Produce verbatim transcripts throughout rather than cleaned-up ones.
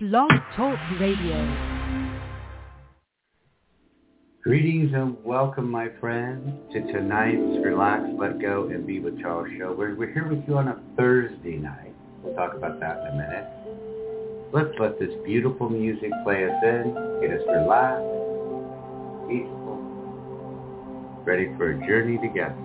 Blog Talk Radio. Greetings and welcome, my friends, to tonight's Relax, Let Go, and Be with Charles show. We're, we're here with you on a Thursday night. We'll talk about that in a minute. Let's let this beautiful music play us in, get us relaxed, peaceful, ready for a journey together.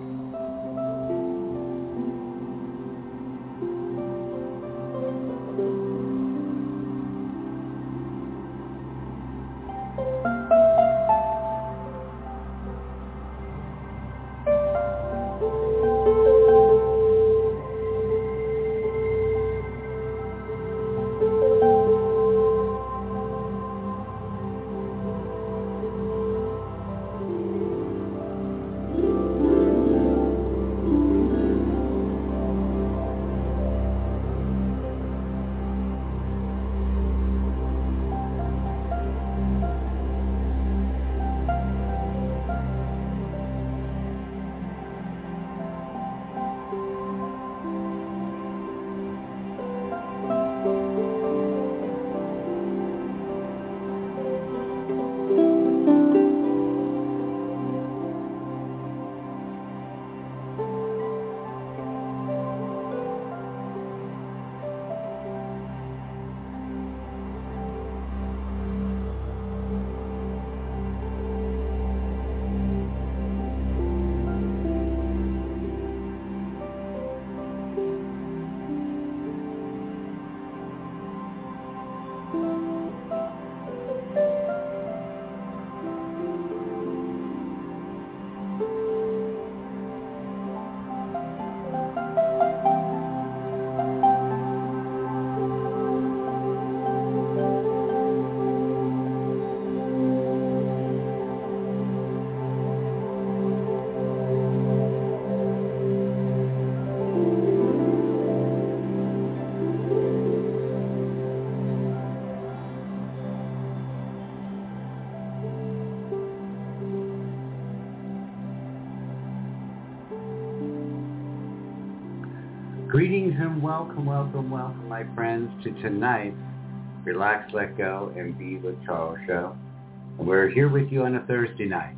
Greetings and welcome, welcome, welcome, my friends, to tonight's Relax, Let Go, and Be with Charles show. And we're here with you on a Thursday night.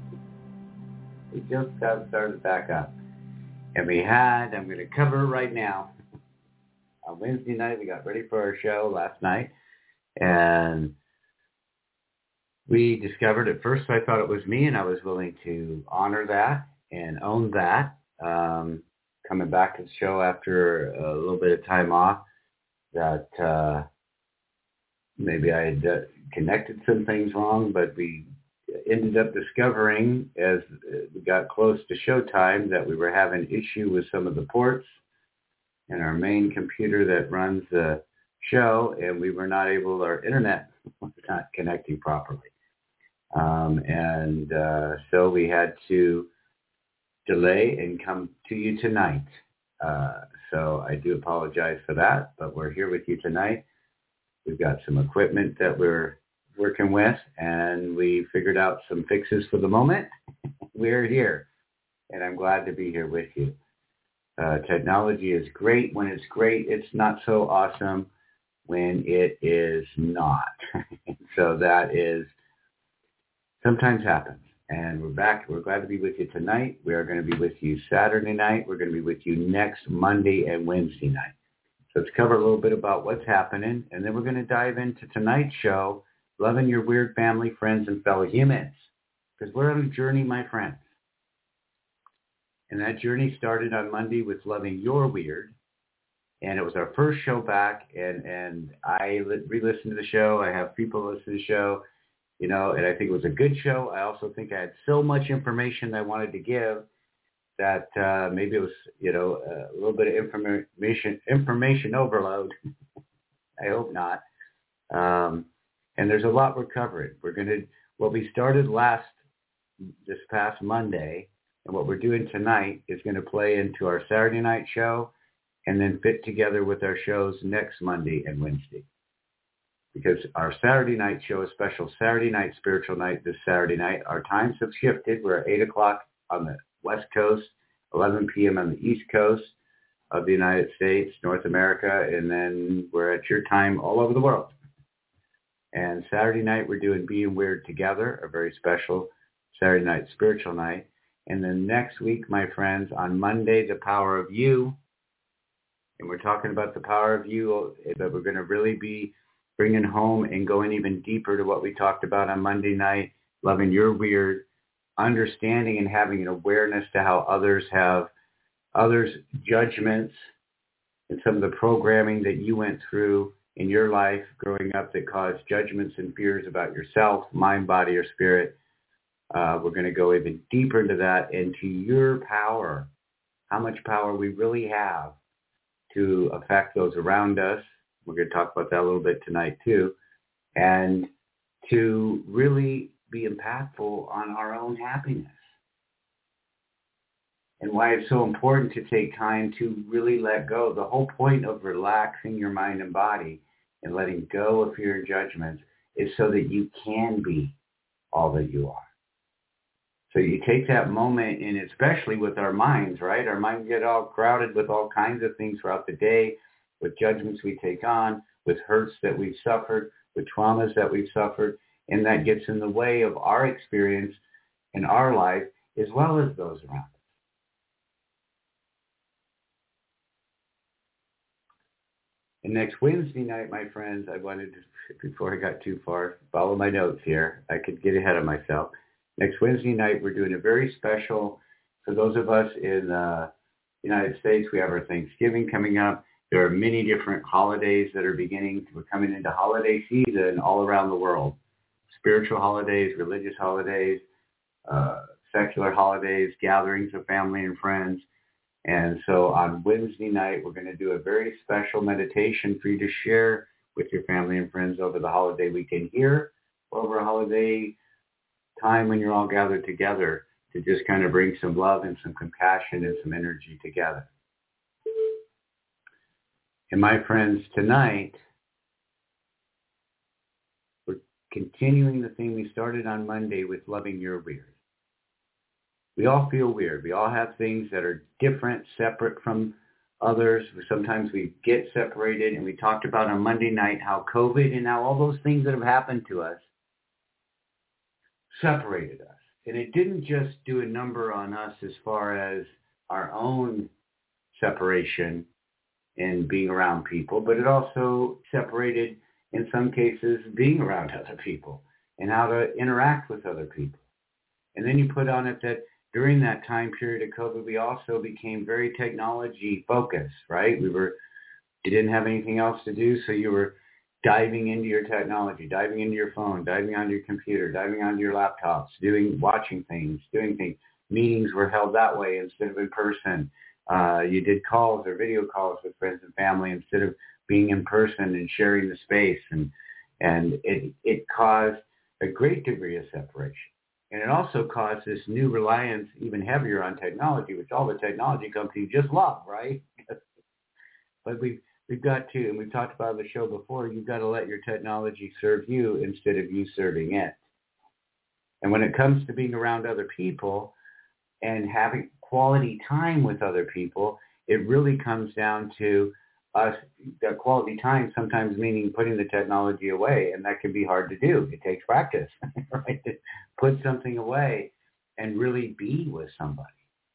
We just got started back up. And we had, I'm going to cover it right now. On Wednesday night, we got ready for our show last night. And we discovered, at first I thought it was me, and I was willing to honor that and own that. Um, coming back to the show after a little bit of time off, that uh, maybe I had uh, connected some things wrong, but we ended up discovering as we got close to showtime that we were having issue with some of the ports in our main computer that runs the show, and we were not able, our internet was not connecting properly. Um, and uh, so we had to delay and come to you tonight. Uh, so I do apologize for that, but we're here with you tonight. We've got some equipment that we're working with, and we figured out some fixes for the moment. We're here, and I'm glad to be here with you. Uh, technology is great when it's great. It's not so awesome when it is not. So that is sometimes happens. And we're back. We're glad to be with you tonight. We are going to be with you Saturday night. We're going to be with you next Monday and Wednesday night. So let's cover a little bit about what's happening. And then we're going to dive into tonight's show, Loving Your Weird Family, Friends, and Fellow Humans. Because we're on a journey, my friends. And that journey started on Monday with Loving Your Weird. And it was our first show back. And, and I re-listened to the show. I have people listen to the show. You know, and I think it was a good show. I also think I had so much information I wanted to give that uh, maybe it was, you know, a little bit of information information overload. I hope not. Um, and there's a lot we're covering. We're going to, what we started last, this past Monday, and what we're doing tonight is going to play into our Saturday night show and then fit together with our shows next Monday and Wednesday. Because our Saturday night show, a special Saturday night spiritual night this Saturday night, our times have shifted. We're at eight o'clock on the West Coast, eleven p.m. on the East Coast of the United States, North America, and then we're at your time all over the world. And Saturday night, we're doing Being Weird Together, a very special Saturday night spiritual night. And then next week, my friends, on Monday, The Power of You. And we're talking about the power of you, that we're going to really be bringing home and going even deeper to what we talked about on Monday night, loving your weird, understanding and having an awareness to how others have others' judgments and some of the programming that you went through in your life growing up that caused judgments and fears about yourself, mind, body, or spirit. Uh, we're going to go even deeper into that, into your power, how much power we really have to affect those around us. We're going to talk about that a little bit tonight too, and to really be impactful on our own happiness. And why it's so important to take time to really let go. The whole point of relaxing your mind and body and letting go of fear and judgments is so that you can be all that you are. So you take that moment, and especially with our minds, right? Our minds get all crowded with all kinds of things throughout the day, with judgments we take on, with hurts that we've suffered, with traumas that we've suffered, and that gets in the way of our experience in our life as well as those around us. And next Wednesday night, my friends, I wanted to, before I got too far, follow my notes here. I could get ahead of myself. Next Wednesday night, we're doing a very special, for those of us in the United States, we have our Thanksgiving coming up. There are many different holidays that are beginning. We're coming into holiday season all around the world. Spiritual holidays, religious holidays, uh, secular holidays, gatherings of family and friends. And so on Wednesday night, we're going to do a very special meditation for you to share with your family and friends over the holiday weekend here, or over a holiday time when you're all gathered together, to just kind of bring some love and some compassion and some energy together. And my friends, tonight, we're continuing the thing we started on Monday with loving your weird. We all feel weird. We all have things that are different, separate from others. Sometimes we get separated, and we talked about on Monday night how COVID and how all those things that have happened to us separated us. And it didn't just do a number on us as far as our own separation and being around people, but it also separated, in some cases, being around other people and how to interact with other people. And then you put on it that during that time period of COVID, we also became very technology focused, right? We were, you didn't have anything else to do, so you were diving into your technology, diving into your phone, diving onto your computer, diving onto your laptops, doing, watching things, doing things. Meetings were held that way instead of in person. Uh, you did calls or video calls with friends and family instead of being in person and sharing the space. And, and it, it caused a great degree of separation. And it also caused this new reliance even heavier on technology, which all the technology companies just love, right? But we've, we've got to, and we've talked about on the show before, you've got to let your technology serve you instead of you serving it. And when it comes to being around other people and having quality time with other people, it really comes down to us, that quality time sometimes meaning putting the technology away, and that can be hard to do. It takes practice, right? To put something away and really be with somebody.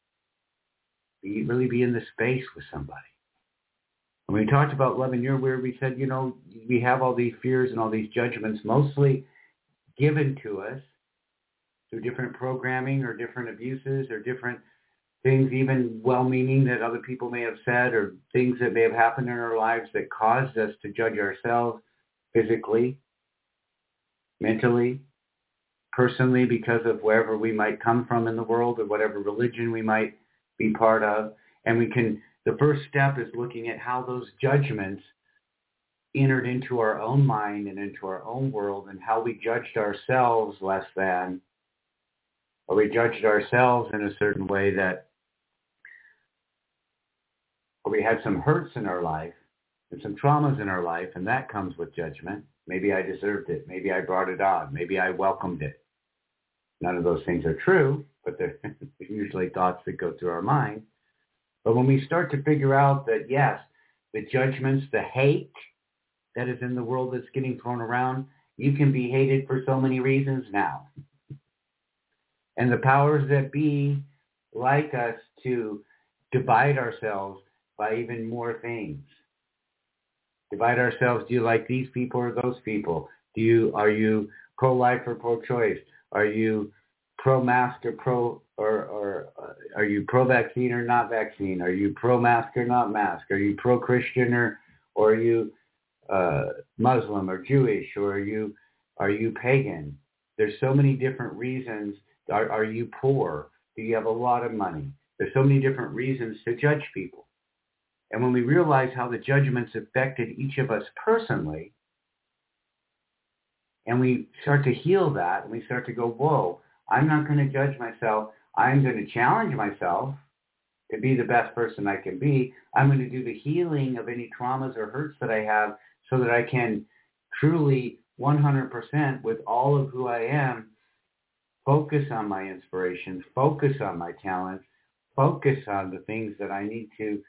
Be, really be in the space with somebody. When we talked about loving your weird, we said, you know, we have all these fears and all these judgments mostly given to us through different programming or different abuses or different things, even well-meaning that other people may have said, or things that may have happened in our lives that caused us to judge ourselves physically, mentally, personally, because of wherever we might come from in the world or whatever religion we might be part of. And we can, the first step is looking at how those judgments entered into our own mind and into our own world, and how we judged ourselves less than, or we judged ourselves in a certain way that, or we had some hurts in our life and some traumas in our life, and that comes with judgment. Maybe I deserved it. Maybe I brought it on. Maybe I welcomed it. None of those things are true, but they're usually thoughts that go through our mind. But when we start to figure out that, yes, the judgments, the hate that is in the world that's getting thrown around, You can be hated for so many reasons now. And the powers that be like us to divide ourselves by even more things. Divide ourselves. Do you like these people or those people? Do you are you pro-life or pro-choice? Are you pro-mask or pro or or uh, are you pro-vaccine or not vaccine? Are you pro-mask or not mask? Are you pro-Christian or or are you uh, Muslim or Jewish, or are you are you pagan? There's so many different reasons. Are, are you poor? Do you have a lot of money? There's so many different reasons to judge people. And when we realize how the judgments affected each of us personally, and we start to heal that, and we start to go, whoa, I'm not going to judge myself. I'm going to challenge myself to be the best person I can be. I'm going to do the healing of any traumas or hurts that I have so that I can truly one hundred percent with all of who I am focus on my inspirations, focus on my talents, focus on the things that I need to,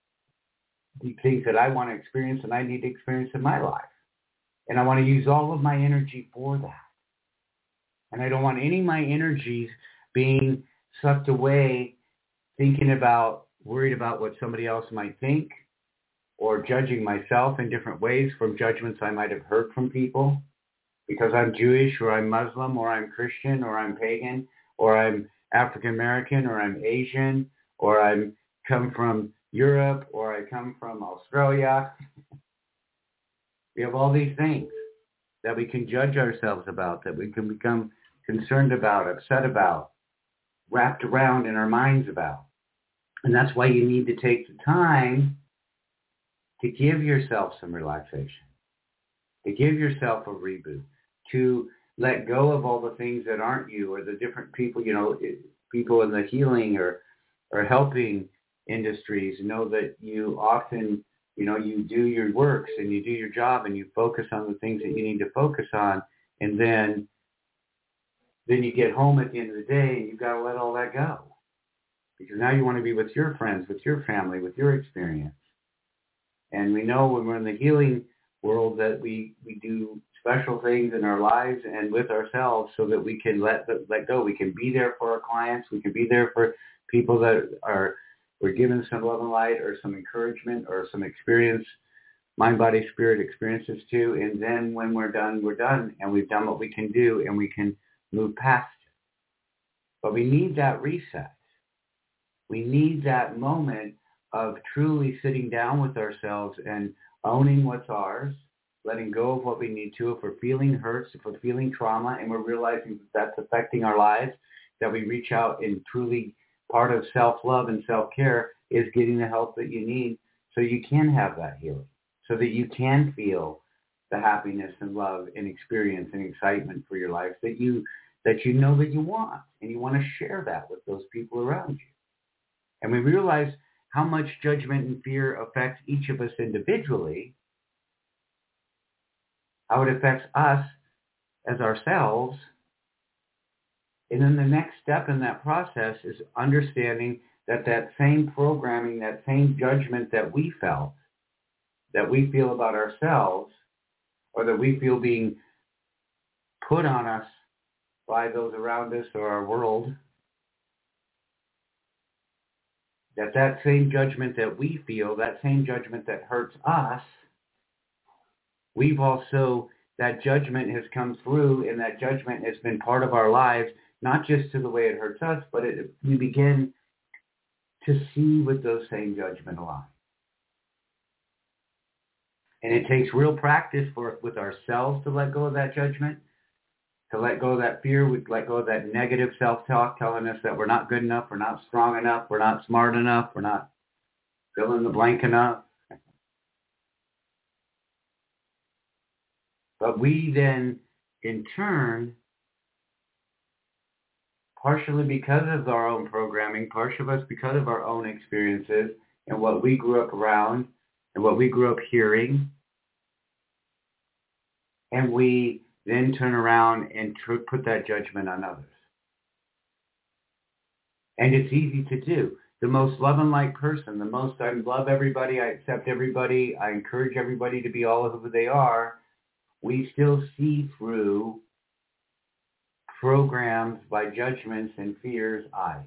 the things that I want to experience and I need to experience in my life. And I want to use all of my energy for that. And I don't want any of my energies being sucked away thinking about, worried about what somebody else might think, or judging myself in different ways from judgments I might have heard from people because I'm Jewish or I'm Muslim or I'm Christian or I'm pagan or I'm African American or I'm Asian or I'm come from Europe or I come from Australia. We have all these things that we can judge ourselves about, that we can become concerned about, upset about, wrapped around in our minds about. And that's why you need to take the time to give yourself some relaxation, to give yourself a reboot, to let go of all the things that aren't you or the different people, you know, people in the healing or, or helping industries. Know that you often, you know, you do your works and you do your job and you focus on the things that you need to focus on. And then, then you get home at the end of the day and you've got to let all that go. Because now you want to be with your friends, with your family, with your experience. And we know when we're in the healing world that we, we do special things in our lives and with ourselves so that we can let let go. We can be there for our clients. We can be there for people that are we're given some love and light or some encouragement or some experience, mind, body, spirit experiences too. And then when we're done, we're done. And we've done what we can do and we can move past it. But we need that reset. We need that moment of truly sitting down with ourselves and owning what's ours, letting go of what we need to. If we're feeling hurts, if we're feeling trauma, and we're realizing that that's affecting our lives, that we reach out and truly part of self-love and self-care is getting the help that you need so you can have that healing, so that you can feel the happiness and love and experience and excitement for your life that you that you know that you want, and you want to share that with those people around you. And we realize how much judgment and fear affects each of us individually, how it affects us as ourselves. And then the next step in that process is understanding that that same programming, that same judgment that we felt, that we feel about ourselves, or that we feel being put on us by those around us or our world, that that same judgment that we feel, that same judgment that hurts us, we've also, that judgment has come through and that judgment has been part of our lives, not just to the way it hurts us, but it, we begin to see with those same judgment align. And it takes real practice for with ourselves to let go of that judgment, to let go of that fear, we let go of that negative self-talk telling us that we're not good enough, we're not strong enough, we're not smart enough, we're not fill in the blank enough. But we then, in turn, partially because of our own programming, partially of us because of our own experiences and what we grew up around and what we grew up hearing, and we then turn around and tr- put that judgment on others. And it's easy to do. The most love and light person, the most I love everybody, I accept everybody, I encourage everybody to be all of who they are. we still see through programs by judgments and fears' eyes.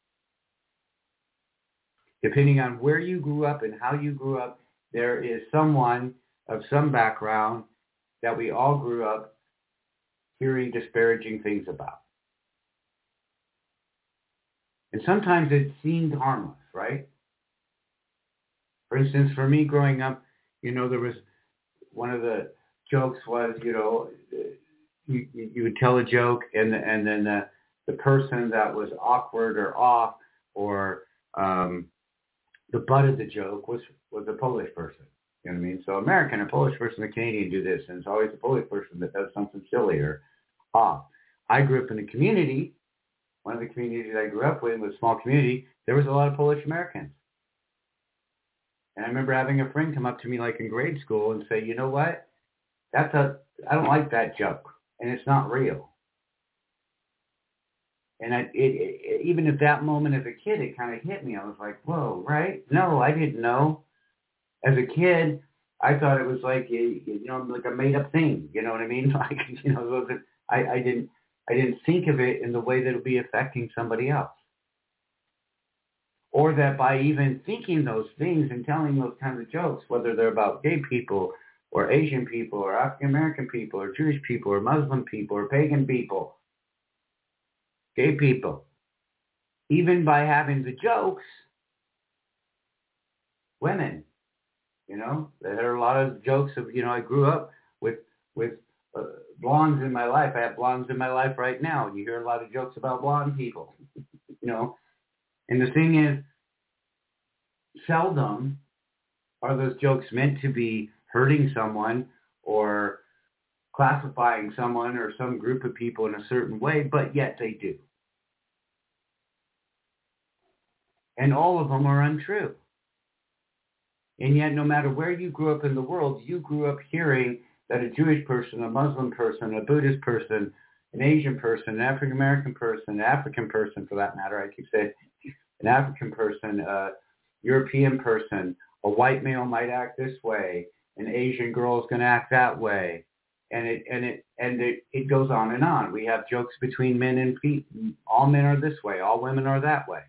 Depending on where you grew up and how you grew up, there is someone of some background that we all grew up hearing disparaging things about. And sometimes it seemed harmless, right? For instance, for me growing up, you know, there was one of the jokes was, you know, you, you would tell a joke and and then the, the person that was awkward or off or um, the butt of the joke was, was a Polish person. You know what I mean? So American, a Polish person, a Canadian do this, and it's always a Polish person that does something silly or off. I grew up in a community. One of the communities I grew up with was a small community. There was a lot of Polish Americans. And I remember having a friend come up to me like in grade school and say, you know what? That's a, I don't like that joke. And it's not real. And I, it, it, even at that moment as a kid, it kind of hit me. I was like, whoa, right? No, I didn't know. As a kid, I thought it was like, you know, like a made-up thing. You know what I mean? Like, you know, it wasn't, I, I didn't, I didn't think of it in the way that it would be affecting somebody else. Or that by even thinking those things and telling those kinds of jokes, whether they're about gay people or Asian people or African American people or Jewish people or Muslim people or pagan people, gay people, even by having the jokes, women, you know, there are a lot of jokes of, you know, I grew up with, with uh, blondes in my life. I have blondes in my life right now. You hear a lot of jokes about blonde people, you know. And the thing is, seldom are those jokes meant to be hurting someone or classifying someone or some group of people in a certain way, but yet they do. And all of them are untrue. And yet, no matter where you grew up in the world, you grew up hearing that a Jewish person, a Muslim person, a Buddhist person, an Asian person, an African American person, an African person for that matter, I keep saying, an African person, a European person, a white male might act this way, an Asian girl is going to act that way, and it and it and it, it goes on and on. We have jokes between men and feet. All men are this way, all women are that way.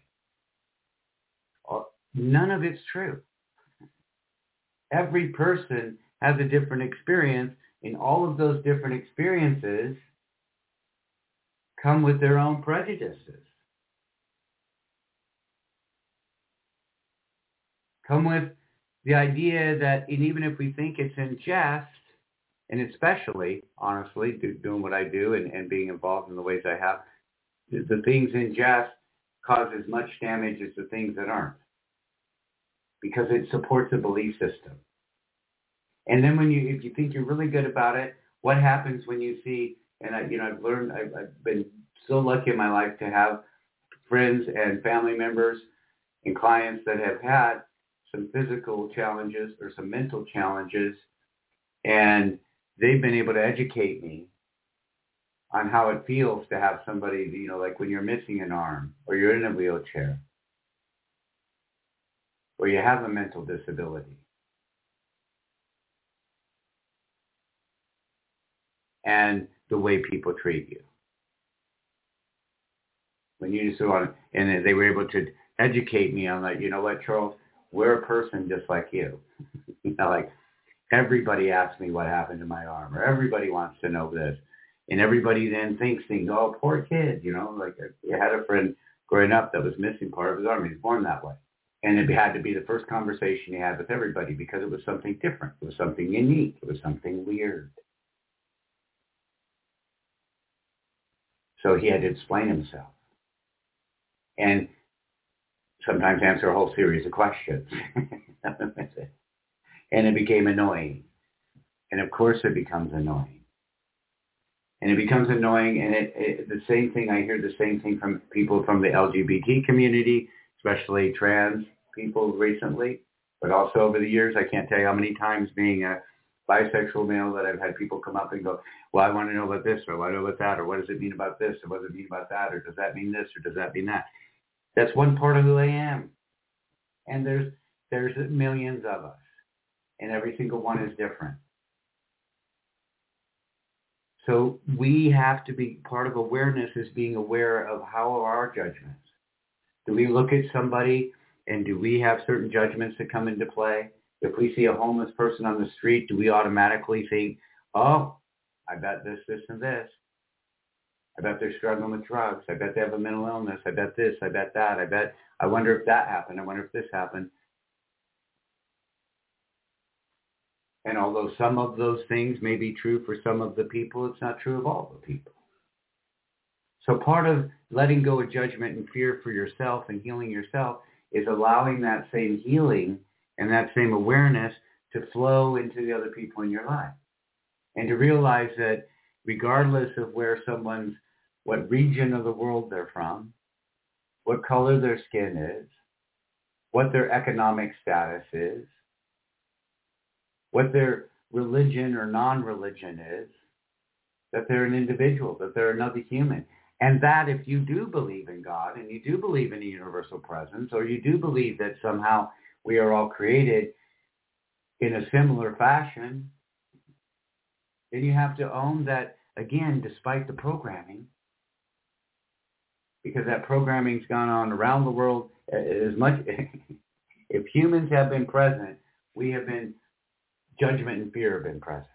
None of it's true. Every person has a different experience, and all of those different experiences come with their own prejudices. Come with the idea that, and even if we think it's in jest, and especially, honestly, do, doing what I do and, and being involved in the ways I have, the things in jest cause as much damage as the things that aren't, because it supports a belief system. And then when you, if you think you're really good about it, what happens when you see, and I, you know, I've learned, I've, I've been so lucky in my life to have friends and family members and clients that have had some physical challenges or some mental challenges, and they've been able to educate me on how it feels to have somebody, you know, like when you're missing an arm or you're in a wheelchair or you have a mental disability. And the way people treat you. When you just want, and they were able to educate me on that, you know what, Charles, we're a person just like you. You know, like everybody asks me what happened to my arm, or everybody wants to know this. And everybody then thinks things, oh, poor kid, you know, like I had a friend growing up that was missing part of his arm. He was born that way. And it had to be the first conversation he had with everybody because it was something different. It was something unique. It was something weird. So he had to explain himself and sometimes answer a whole series of questions. And it became annoying. And of course it becomes annoying. And it becomes annoying, and it, it, the same thing, I hear the same thing from people from the L G B T community, especially trans people recently, but also over the years. I can't tell you how many times being a bisexual male that I've had people come up and go, well, I want to know about this, or I want to know about that, or what does it mean about this, or what does it mean about that, or does that mean this, or does that mean that? That's one part of who I am. And there's there's millions of us, and every single one is different. So we have to be, part of awareness is being aware of how are our judgments. Do we look at somebody and do we have certain judgments that come into play? If we see a homeless person on the street, do we automatically think, oh, I bet this, this, and this. I bet they're struggling with drugs. I bet they have a mental illness. I bet this. I bet that. I bet, I wonder if that happened. I wonder if this happened. And although some of those things may be true for some of the people, it's not true of all the people. So part of letting go of judgment and fear for yourself and healing yourself is allowing that same healing and that same awareness to flow into the other people in your life. And to realize that regardless of where someone's, what region of the world they're from, what color their skin is, what their economic status is, what their religion or non-religion is, that they're an individual, that they're another human. And that if you do believe in God and you do believe in a universal presence, or you do believe that somehow we are all created in a similar fashion, then you have to own that, again, despite the programming, because that programming's gone on around the world as much. If humans have been present, we have been, judgment and fear have been present.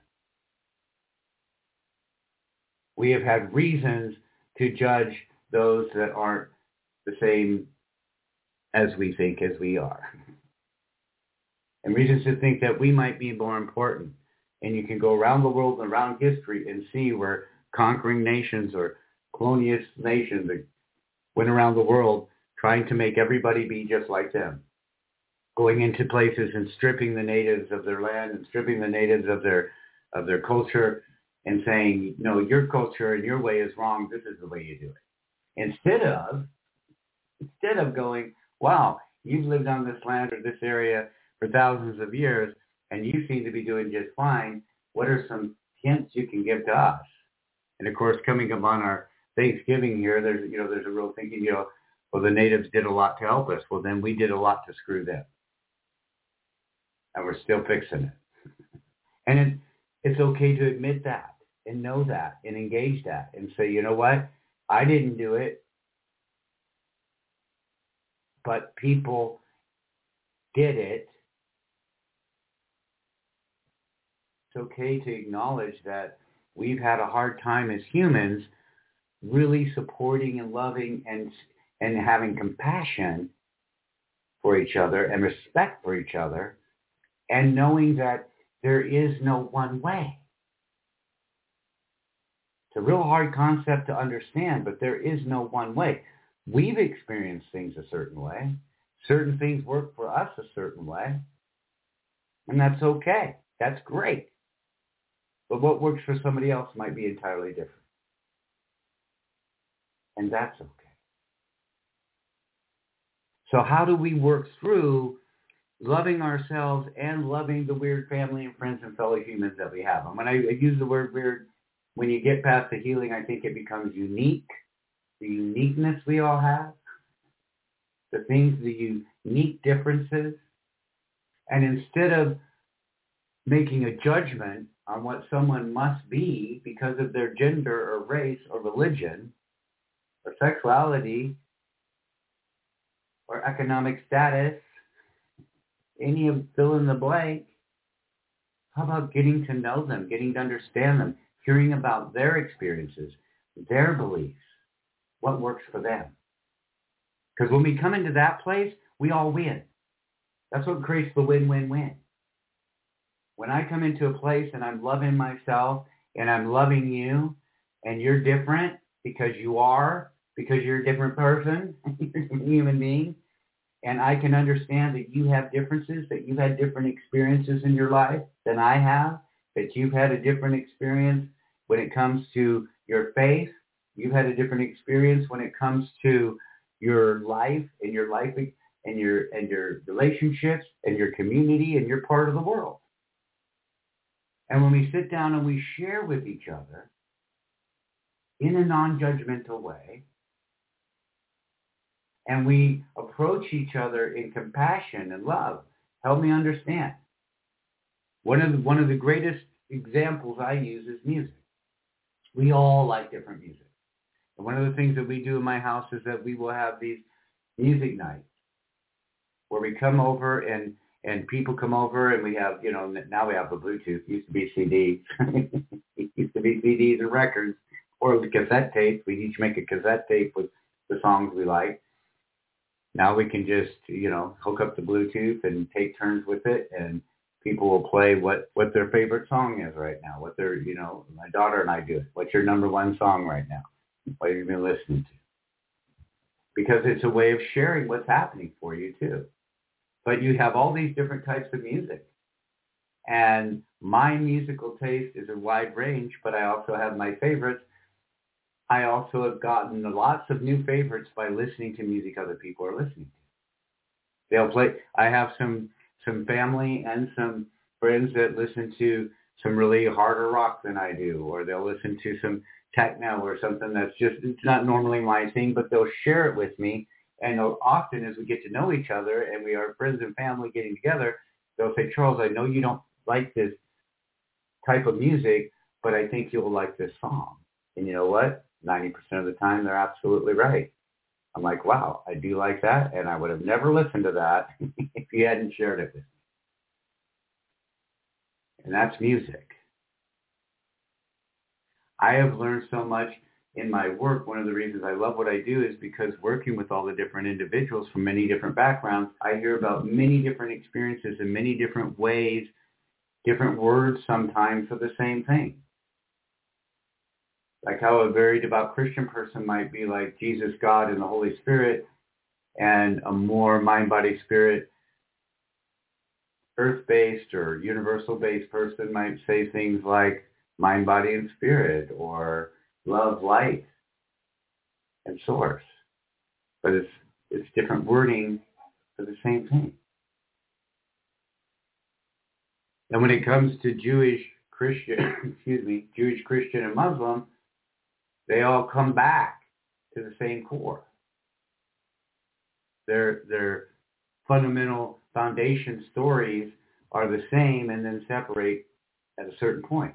We have had reasons to judge those that aren't the same as we think as we are. And reasons to think that we might be more important. And you can go around the world and around history and see where conquering nations or colonialist nations went around the world trying to make everybody be just like them. Going into places and stripping the natives of their land and stripping the natives of their of their culture and saying, no, your culture and your way is wrong. This is the way you do it. Instead of, instead of going, wow, you've lived on this land or this area for thousands of years and you seem to be doing just fine. What are some hints you can give to us? And of course, coming up on our Thanksgiving here, there's, you know, there's a real thinking, you know, well, the natives did a lot to help us. Well, then we did a lot to screw them. And we're still fixing it. And it, it's okay to admit that and know that and engage that and say, you know what? I didn't do it, but people did it. It's okay to acknowledge that we've had a hard time as humans really supporting and loving and and having compassion for each other and respect for each other, and knowing that there is no one way. It's a real hard concept to understand, but there is no one way. We've experienced things a certain way. Certain things work for us a certain way, and that's okay. That's great. But what works for somebody else might be entirely different. And that's okay. So how do we work through loving ourselves and loving the weird family and friends and fellow humans that we have? And when I use the word weird, when you get past the healing, I think it becomes unique, the uniqueness we all have, the things, the unique differences. And instead of making a judgment on what someone must be because of their gender or race or religion or sexuality or economic status, any of fill in the blank, how about getting to know them, getting to understand them, hearing about their experiences, their beliefs, what works for them? Because when we come into that place, we all win. That's what creates the win-win-win. When I come into a place and I'm loving myself and I'm loving you and you're different because you are, because you're a different person, you're a human being, and I can understand that you have differences, that you've had different experiences in your life than I have, that you've had a different experience when it comes to your faith, you've had a different experience when it comes to your life and your life and your and your relationships and your community and your part of the world. And when we sit down and we share with each other in a non-judgmental way, and we approach each other in compassion and love, help me understand. One of the, one of the greatest examples I use is music. We all like different music. And one of the things that we do in my house is that we will have these music nights where we come over and, and people come over and we have, you know, now we have the Bluetooth. It used to be C Ds. It used to be C Ds and records or the cassette tapes. We each make a cassette tape with the songs we like. Now we can just, you know, hook up the Bluetooth and take turns with it, and people will play what, what their favorite song is right now, what their, you know, my daughter and I do it. What's your number one song right now? What have you been listening to? Because it's a way of sharing what's happening for you too. But you have all these different types of music. And my musical taste is a wide range, but I also have my favorites. I also have gotten lots of new favorites by listening to music other people are listening to. They'll play. I have some some family and some friends that listen to some really harder rock than I do, or they'll listen to some techno or something that's just, it's not normally my thing, but they'll share it with me. And often as we get to know each other and we are friends and family getting together, they'll say, Charles, I know you don't like this type of music, but I think you'll like this song. And you know what? ninety percent of the time, they're absolutely right. I'm like, wow, I do like that, and I would have never listened to that if you hadn't shared it with me. And that's music. I have learned so much in my work. One of the reasons I love what I do is because working with all the different individuals from many different backgrounds, I hear about many different experiences in many different ways, different words sometimes for the same thing. Like how a very devout Christian person might be like Jesus, God, and the Holy Spirit, and a more mind, body, spirit, earth-based or universal-based person might say things like mind, body, and spirit, or love, light, and source. But it's it's different wording for the same thing. And when it comes to Jewish, Christian, excuse me, Jewish, Christian, and Muslim, they all come back to the same core. Their their fundamental foundation stories are the same and then separate at a certain point.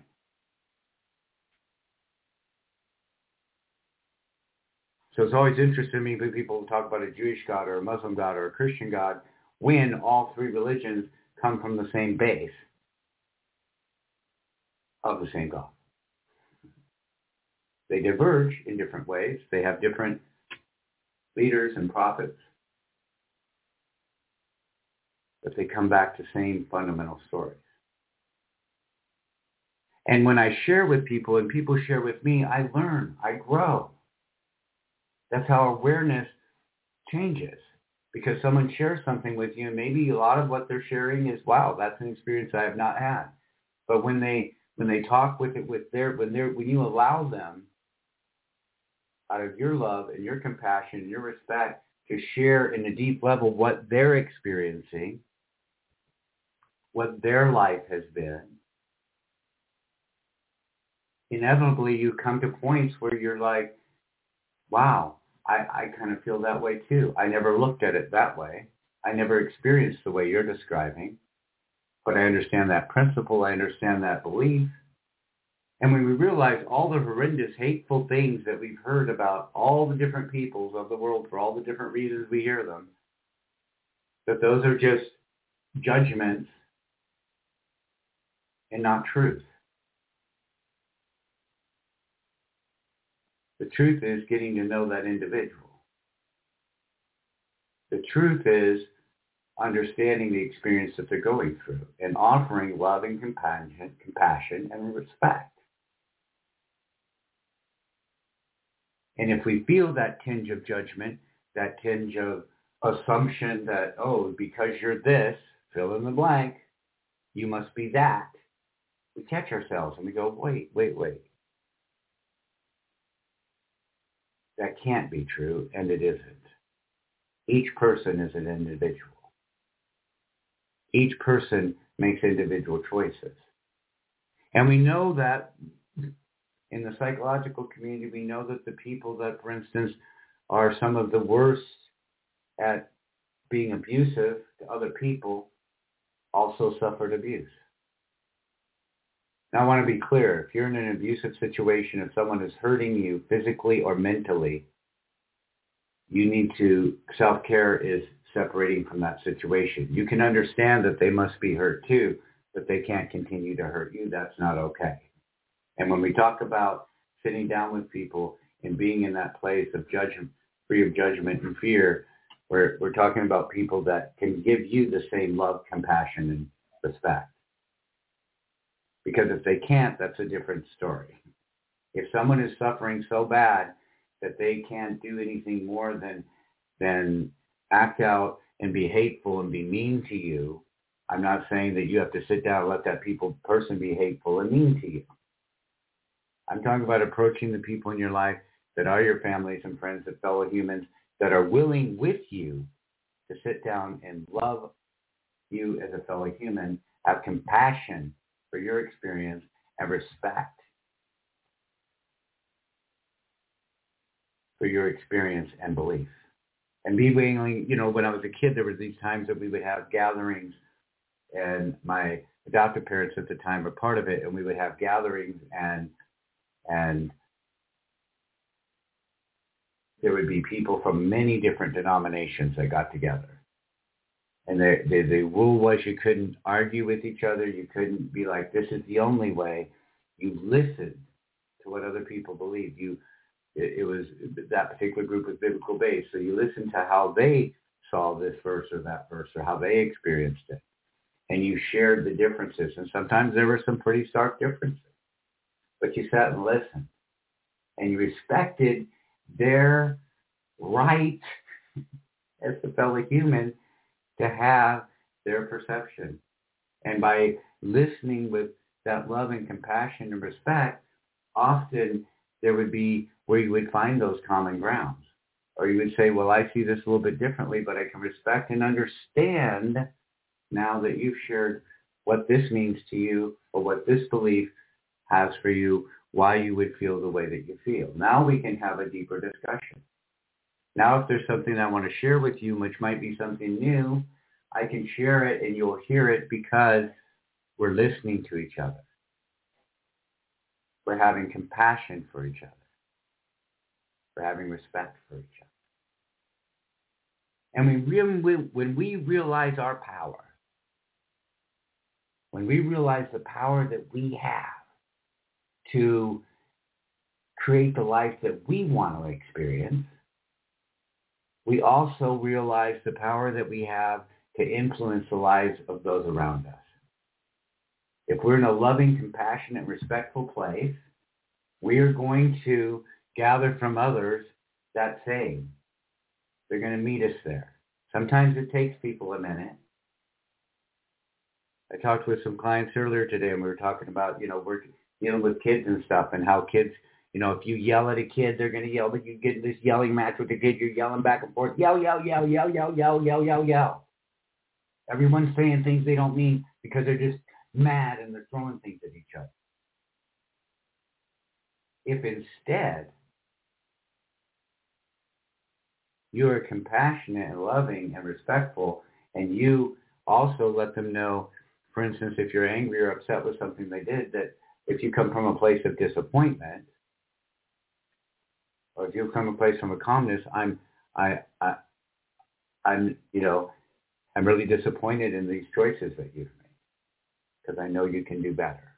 So it's always interesting to me when people talk about a Jewish God or a Muslim God or a Christian God when all three religions come from the same base of the same God. They diverge in different ways. They have different leaders and prophets, but they come back to same fundamental stories. And when I share with people and people share with me, I learn, I grow. That's how awareness changes. Because someone shares something with you, and maybe a lot of what they're sharing is, wow, that's an experience I have not had. But when they when they talk with it with their when they when you allow them out of your love and your compassion and your respect to share in a deep level what they're experiencing, what their life has been, inevitably you come to points where you're like, wow, I, I kind of feel that way too. I never looked at it that way. I never experienced the way you're describing, but I understand that principle. I understand that belief. And when we realize all the horrendous, hateful things that we've heard about all the different peoples of the world for all the different reasons we hear them, that those are just judgments and not truth. The truth is getting to know that individual. The truth is understanding the experience that they're going through and offering love and compassion, compassion and respect. And if we feel that tinge of judgment, that tinge of assumption that, oh, because you're this, fill in the blank, you must be that, we catch ourselves and we go, wait, wait, wait. That can't be true, and it isn't. Each person is an individual. Each person makes individual choices. And we know that in the psychological community, we know that the people that, for instance, are some of the worst at being abusive to other people also suffered abuse. Now, I want to be clear. If you're in an abusive situation, if someone is hurting you physically or mentally, you need to, self-care is separating from that situation. You can understand that they must be hurt too, but they can't continue to hurt you. That's not okay. And when we talk about sitting down with people and being in that place of judgment, free of judgment and fear, we're, we're talking about people that can give you the same love, compassion, and respect. Because if they can't, that's a different story. If someone is suffering so bad that they can't do anything more than than act out and be hateful and be mean to you, I'm not saying that you have to sit down and let that people person be hateful and mean to you. I'm talking about approaching the people in your life that are your families and friends and fellow humans that are willing with you to sit down and love you as a fellow human, have compassion for your experience, and respect for your experience and belief. And be willing, you know, when I was a kid, there were these times that we would have gatherings, and my adoptive parents at the time were part of it, and we would have gatherings, and and there would be people from many different denominations that got together. And the, the, the rule was you couldn't argue with each other. You couldn't be like, this is the only way. You listened to what other people believed. You, it, it was, that particular group was biblical based. So you listened to how they saw this verse or that verse or how they experienced it. And you shared the differences. And sometimes there were some pretty stark differences. But you sat and listened. And you respected their right as a fellow human to have their perception. And by listening with that love and compassion and respect, often there would be where you would find those common grounds. Or you would say, well, I see this a little bit differently, but I can respect and understand now that you've shared what this means to you or what this belief has for you, why you would feel the way that you feel. Now we can have a deeper discussion. Now, if there's something I want to share with you, which might be something new, I can share it and you'll hear it because we're listening to each other. We're having compassion for each other. We're having respect for each other. And we really, when we realize our power, when we realize the power that we have to create the life that we want to experience, we also realize the power that we have to influence the lives of those around us. If we're in a loving, compassionate, respectful place, we are going to gather from others that same. They're going to meet us there. Sometimes it takes people a minute. I talked with some clients earlier today, and we were talking about, you know, we're dealing with kids and stuff, and how kids, you know, if you yell at a kid, they're going to yell, but you get in this yelling match with the kid, you're yelling back and forth, yell, yell, yell, yell, yell, yell, yell, yell, yell. Everyone's saying things they don't mean because they're just mad and they're throwing things at each other. If instead you are compassionate and loving and respectful, and you also let them know, for instance, if you're angry or upset with something they did, that if you come from a place of disappointment, or if you come from a place from a calmness, I'm, I, I, I'm, you know, I'm really disappointed in these choices that you've made because I know you can do better,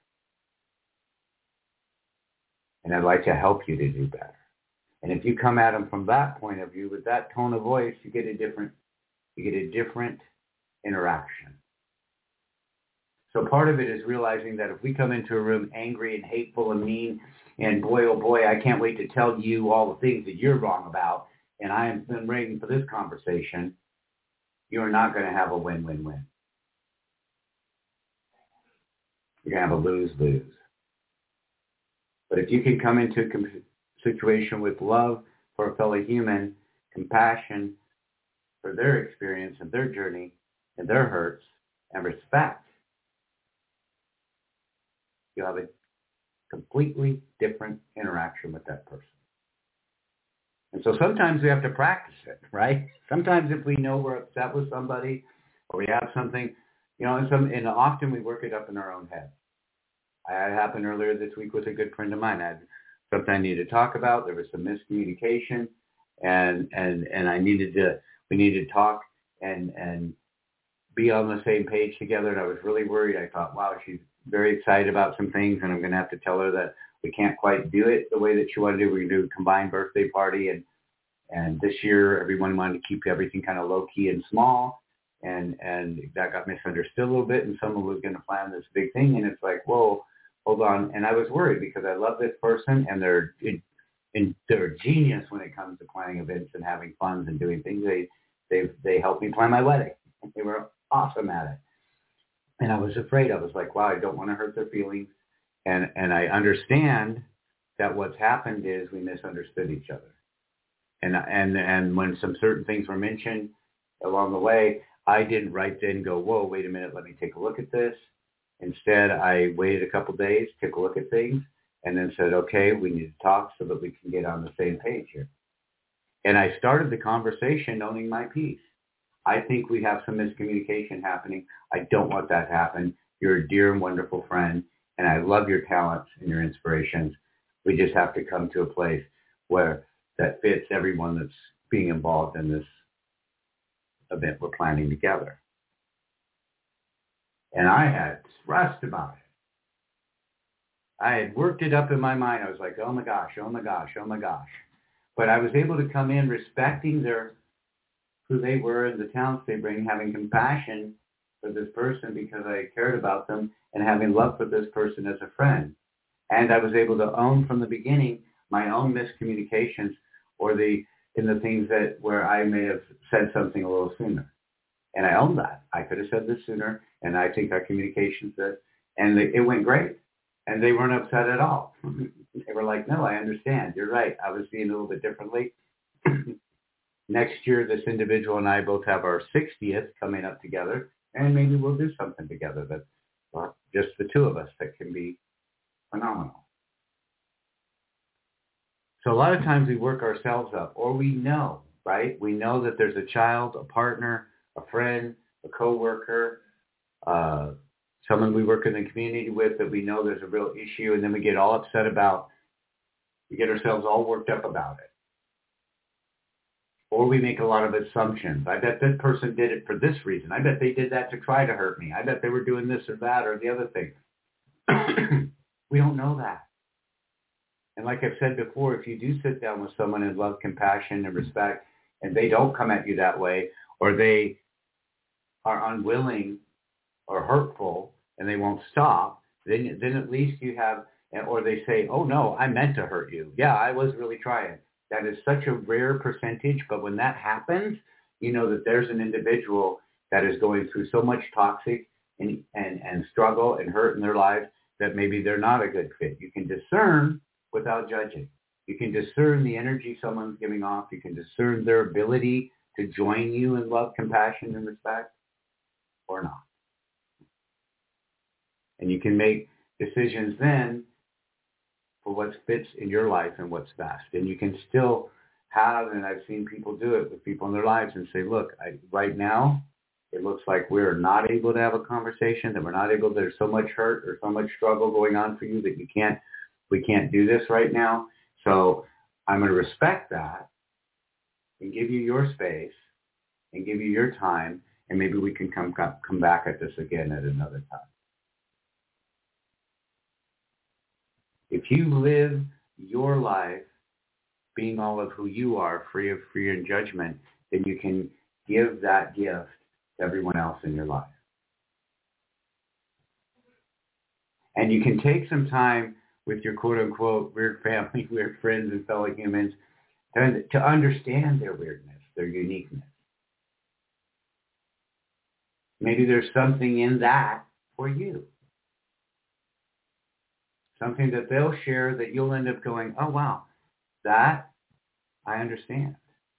and I'd like to help you to do better. And if you come at them from that point of view with that tone of voice, you get a different, you get a different interaction. So part of it is realizing that if we come into a room angry and hateful and mean, and boy, oh boy, I can't wait to tell you all the things that you're wrong about, and I am been waiting for this conversation, you are not going to have a win-win-win. You're going to have a lose-lose. But if you can come into a com- situation with love for a fellow human, compassion for their experience and their journey and their hurts, and respect, you'll have a completely different interaction with that person. And so sometimes we have to practice it, right? Sometimes if we know we're upset with somebody or we have something, you know, and, some, and often we work it up in our own head. I had happened earlier this week with a good friend of mine. I had something I needed to talk about. There was some miscommunication, and and and I needed to. We needed to talk and and be on the same page together. And I was really worried. I thought, wow, she's very excited about some things, and I'm going to have to tell her that we can't quite do it the way that she wanted to do. We're going to do a combined birthday party, and and this year everyone wanted to keep everything kind of low key and small, and and that got misunderstood a little bit. And someone was going to plan this big thing, and it's like, whoa, hold on. And I was worried because I love this person, and they're in, in, they're a genius when it comes to planning events and having fun and doing things. They they they helped me plan my wedding. They were awesome at it. And I was afraid. I was like, wow, I don't want to hurt their feelings. And and I understand that what's happened is we misunderstood each other. And and and when some certain things were mentioned along the way, I didn't right then go, whoa, wait a minute, let me take a look at this. Instead, I waited a couple of days, took a look at things, and then said, okay, we need to talk so that we can get on the same page here. And I started the conversation owning my piece. I think we have some miscommunication happening. I don't want that to happen. You're a dear and wonderful friend, and I love your talents and your inspirations. We just have to come to a place where that fits everyone that's being involved in this event we're planning together. And I had stressed about it. I had worked it up in my mind. I was like, oh my gosh, oh my gosh, oh my gosh. But I was able to come in respecting their who they were and the talents they bring, having compassion for this person because I cared about them, and having love for this person as a friend. And I was able to own from the beginning my own miscommunications or the in the things that where I may have said something a little sooner. And I own that. I could have said this sooner, and I think our communications did. And it went great. And they weren't upset at all. They were like, no, I understand. You're right. I was being a little bit differently. Next year, this individual and I both have our sixtieth coming up together, and maybe we'll do something together that, well, just the two of us, that can be phenomenal. So a lot of times we work ourselves up, or we know, right? We know that there's a child, a partner, a friend, a coworker, uh, someone we work in the community with that we know there's a real issue, and then we get all upset about, we get ourselves all worked up about it. Or we make a lot of assumptions. I bet that person did it for this reason. I bet they did that to try to hurt me. I bet they were doing this or that or the other thing. We don't know that. And like I've said before, if you do sit down with someone in love, compassion, and respect, and they don't come at you that way, or they are unwilling or hurtful and they won't stop, then then at least you have, or they say, oh no, I meant to hurt you. Yeah, I was really trying. That is such a rare percentage, but when that happens, you know that there's an individual that is going through so much toxic and, and, and struggle and hurt in their lives that maybe they're not a good fit. You can discern without judging. You can discern the energy someone's giving off. You can discern their ability to join you in love, compassion, and respect, or not. And you can make decisions then for what fits in your life and what's best. And you can still have, and I've seen people do it with people in their lives and say, look, I, right now, it looks like we're not able to have a conversation, that we're not able, there's so much hurt or so much struggle going on for you that you can't, we can't do this right now. So I'm going to respect that and give you your space and give you your time, and maybe we can come come back at this again at another time. If you live your life being all of who you are, free of fear and judgment, then you can give that gift to everyone else in your life. And you can take some time with your quote-unquote weird family, weird friends, and fellow humans to, to understand their weirdness, their uniqueness. Maybe there's something in that for you. Something that they'll share that you'll end up going, oh, wow, that I understand.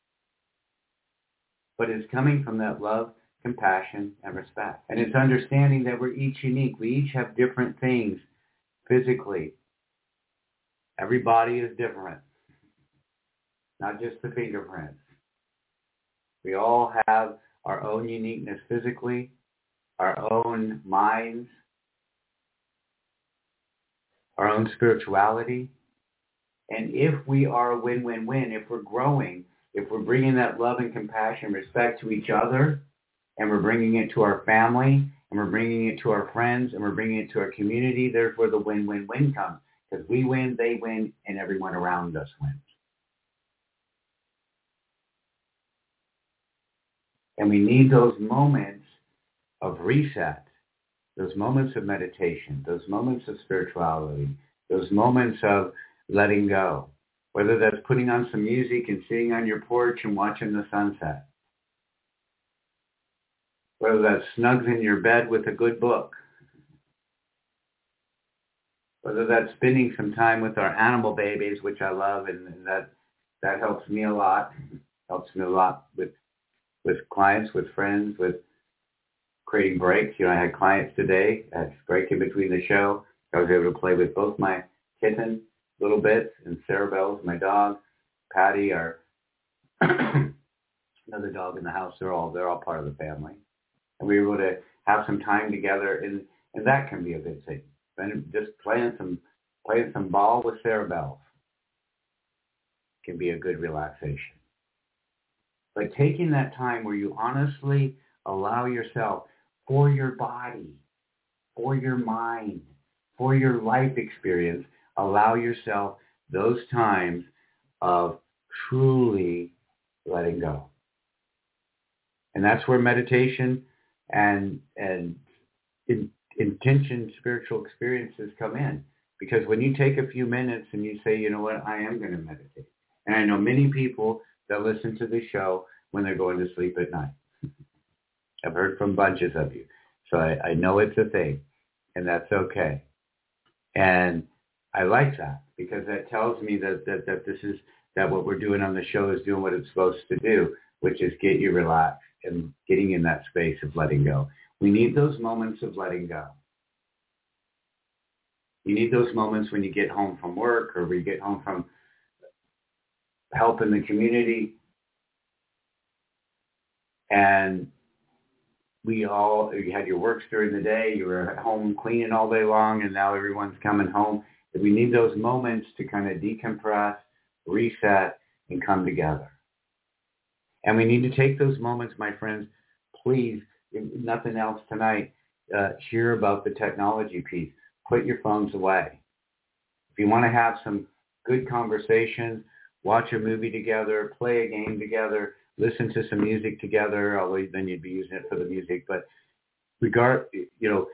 But it's coming from that love, compassion, and respect. And it's understanding that we're each unique. We each have different things physically. Every body is different, not just the fingerprints. We all have our own uniqueness physically, our own minds, our own spirituality. And if we are a win-win-win, if we're growing, if we're bringing that love and compassion, respect to each other, and we're bringing it to our family, and we're bringing it to our friends, and we're bringing it to our community, there's where the win-win-win comes. Because we win, they win, and everyone around us wins. And we need those moments of reset, those moments of meditation, those moments of spirituality, those moments of letting go, whether that's putting on some music and sitting on your porch and watching the sunset, whether that's snugged in your bed with a good book, whether that's spending some time with our animal babies, which I love, and, and that that helps me a lot, helps me a lot with with clients, with friends, with creating breaks. You know, I had clients today, I had a break in between the show. I was able to play with both my kitten little bits, and Sarah Bell's my dog, Patty, our another dog in the house. They're all they're all part of the family, and we were able to have some time together, and and that can be a good thing. And just playing some playing some ball with Sarah Bell can be a good relaxation. But taking that time where you honestly allow yourself, for your body, for your mind, for your life experience, allow yourself those times of truly letting go. And that's where meditation and and in, intention spiritual experiences come in. Because when you take a few minutes and you say, you know what, I am going to meditate. And I know many people that listen to the show when they're going to sleep at night. I've heard from bunches of you. So I, I know it's a thing, and that's okay. And I like that because that tells me that, that, that this is, that what we're doing on the show is doing what it's supposed to do, which is get you relaxed and getting in that space of letting go. We need those moments of letting go. You need those moments when you get home from work or when you get home from help in the community. And we all, you had your works during the day, you were at home cleaning all day long, and now everyone's coming home. We need those moments to kind of decompress, reset, and come together. And we need to take those moments, my friends, please, if nothing else tonight, uh, hear about the technology piece. Put your phones away. If you want to have some good conversation, watch a movie together, play a game together, listen to some music together, although then you'd be using it for the music, but regard, you know,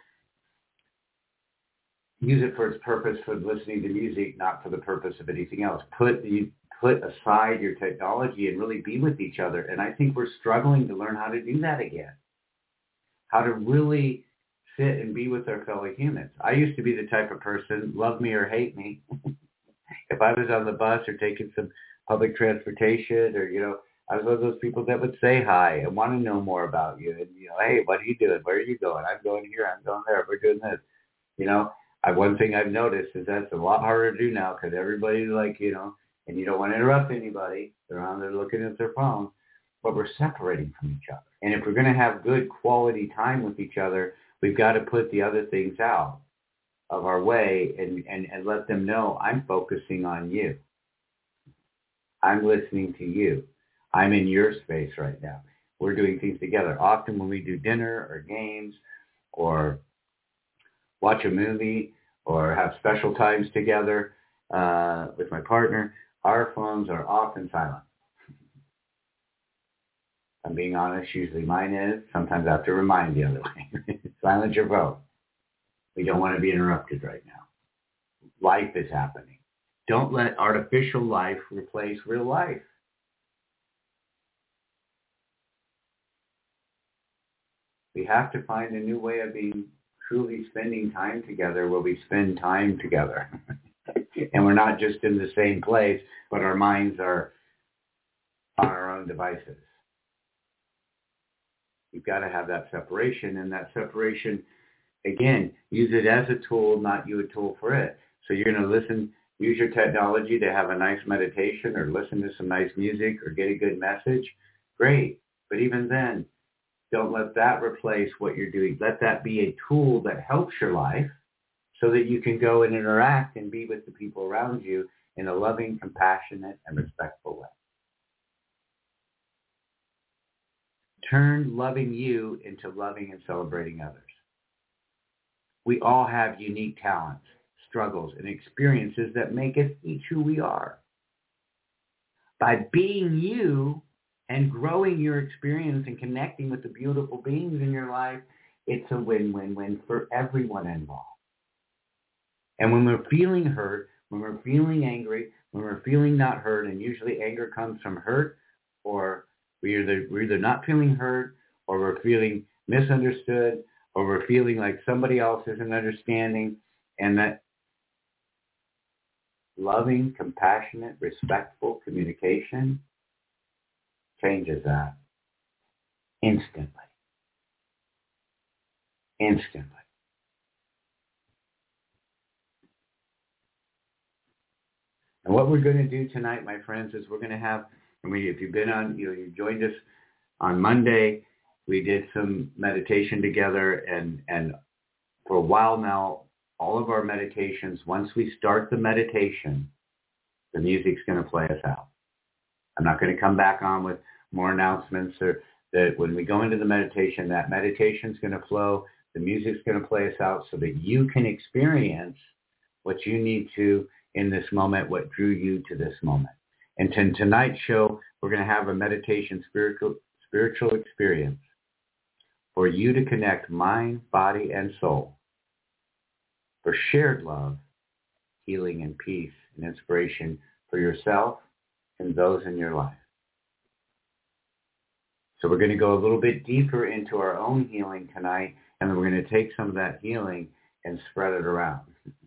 use it for its purpose for listening to music, not for the purpose of anything else. Put you put aside your technology and really be with each other. And I think we're struggling to learn how to do that again. How to really sit and be with our fellow humans. I used to be the type of person, love me or hate me. If I was on the bus or taking some public transportation or, you know, I was one of those people that would say hi and want to know more about you. And, you know, hey, what are you doing? Where are you going? I'm going here. I'm going there. We're doing this. You know, I, one thing I've noticed is that's a lot harder to do now because everybody's like, you know, and you don't want to interrupt anybody. They're on there looking at their phone. But we're separating from each other. And if we're going to have good quality time with each other, we've got to put the other things out of our way and, and, and let them know I'm focusing on you. I'm listening to you. I'm in your space right now. We're doing things together. Often when we do dinner or games or watch a movie or have special times together uh, with my partner, our phones are often silent. I'm being honest, usually mine is. Sometimes I have to remind the other way. Silence your phone. We don't want to be interrupted right now. Life is happening. Don't let artificial life replace real life. We have to find a new way of being truly spending time together where we spend time together. And we're not just in the same place, but our minds are on our own devices. You've got to have that separation, and that separation, again, use it as a tool, not you a tool for it. So you're going to listen, use your technology to have a nice meditation or listen to some nice music or get a good message. Great. But even then, don't let that replace what you're doing. Let that be a tool that helps your life so that you can go and interact and be with the people around you in a loving, compassionate, and respectful way. Turn loving you into loving and celebrating others. We all have unique talents, struggles, and experiences that make us each who we are. By being you and growing your experience and connecting with the beautiful beings in your life, it's a win-win-win for everyone involved. And when we're feeling hurt, when we're feeling angry, when we're feeling not heard, and usually anger comes from hurt, or we're either, we're either not feeling heard, or we're feeling misunderstood, or we're feeling like somebody else isn't understanding, and that loving, compassionate, respectful communication changes that instantly. Instantly. And what we're going to do tonight, my friends, is we're going to have, and we, if you've been on, you know, you joined us on Monday, we did some meditation together, and, and for a while now, all of our meditations, once we start the meditation, the music's going to play us out. I'm not going to come back on with more announcements, or that when we go into the meditation, that meditation's going to flow, the music's going to play us out so that you can experience what you need to in this moment, what drew you to this moment. And to tonight's show, we're going to have a meditation spiritual spiritual experience for you to connect mind, body, and soul for shared love, healing, and peace and inspiration for yourself and those in your life. So we're going to go a little bit deeper into our own healing tonight, and then we're going to take some of that healing and spread it around.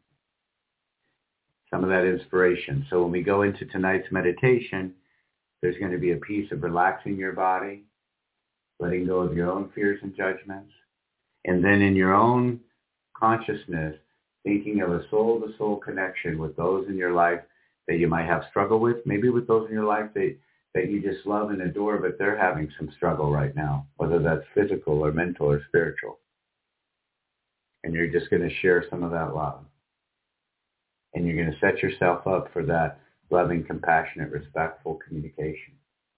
Some of that inspiration. So when we go into tonight's meditation, there's going to be a piece of relaxing your body, letting go of your own fears and judgments, and then in your own consciousness, thinking of a soul-to-soul connection with those in your life that you might have struggle with, maybe with those in your life that, that you just love and adore, but they're having some struggle right now, whether that's physical or mental or spiritual. And you're just going to share some of that love. And you're going to set yourself up for that loving, compassionate, respectful communication.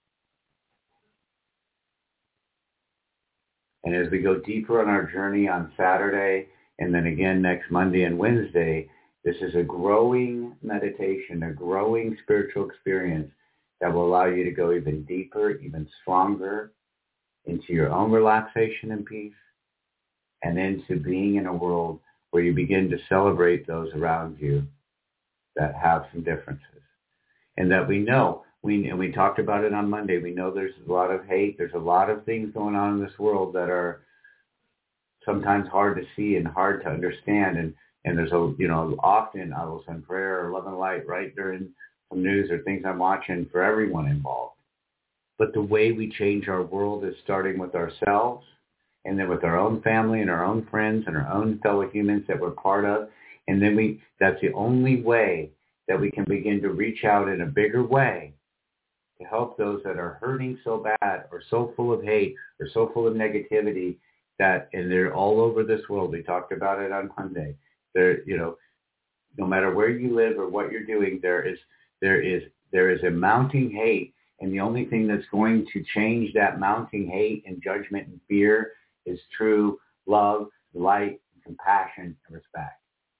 And as we go deeper on our journey on Saturday, and then again next Monday and Wednesday, this is a growing meditation, a growing spiritual experience that will allow you to go even deeper, even stronger into your own relaxation and peace, and into being in a world where you begin to celebrate those around you that have some differences. And that we know, we and we talked about it on Monday, we know there's a lot of hate, there's a lot of things going on in this world that are sometimes hard to see and hard to understand. And, and there's a, you know, often I will send prayer or love and light right during some news or things I'm watching for everyone involved. But the way we change our world is starting with ourselves, and then with our own family and our own friends and our own fellow humans that we're part of. And then we, that's the only way that we can begin to reach out in a bigger way to help those that are hurting so bad or so full of hate or so full of negativity that, and they're all over this world. We talked about it on Monday. There, you know, no matter where you live or what you're doing, there is, there is, there is a mounting hate. And the only thing that's going to change that mounting hate and judgment and fear is true love, light, compassion, and respect.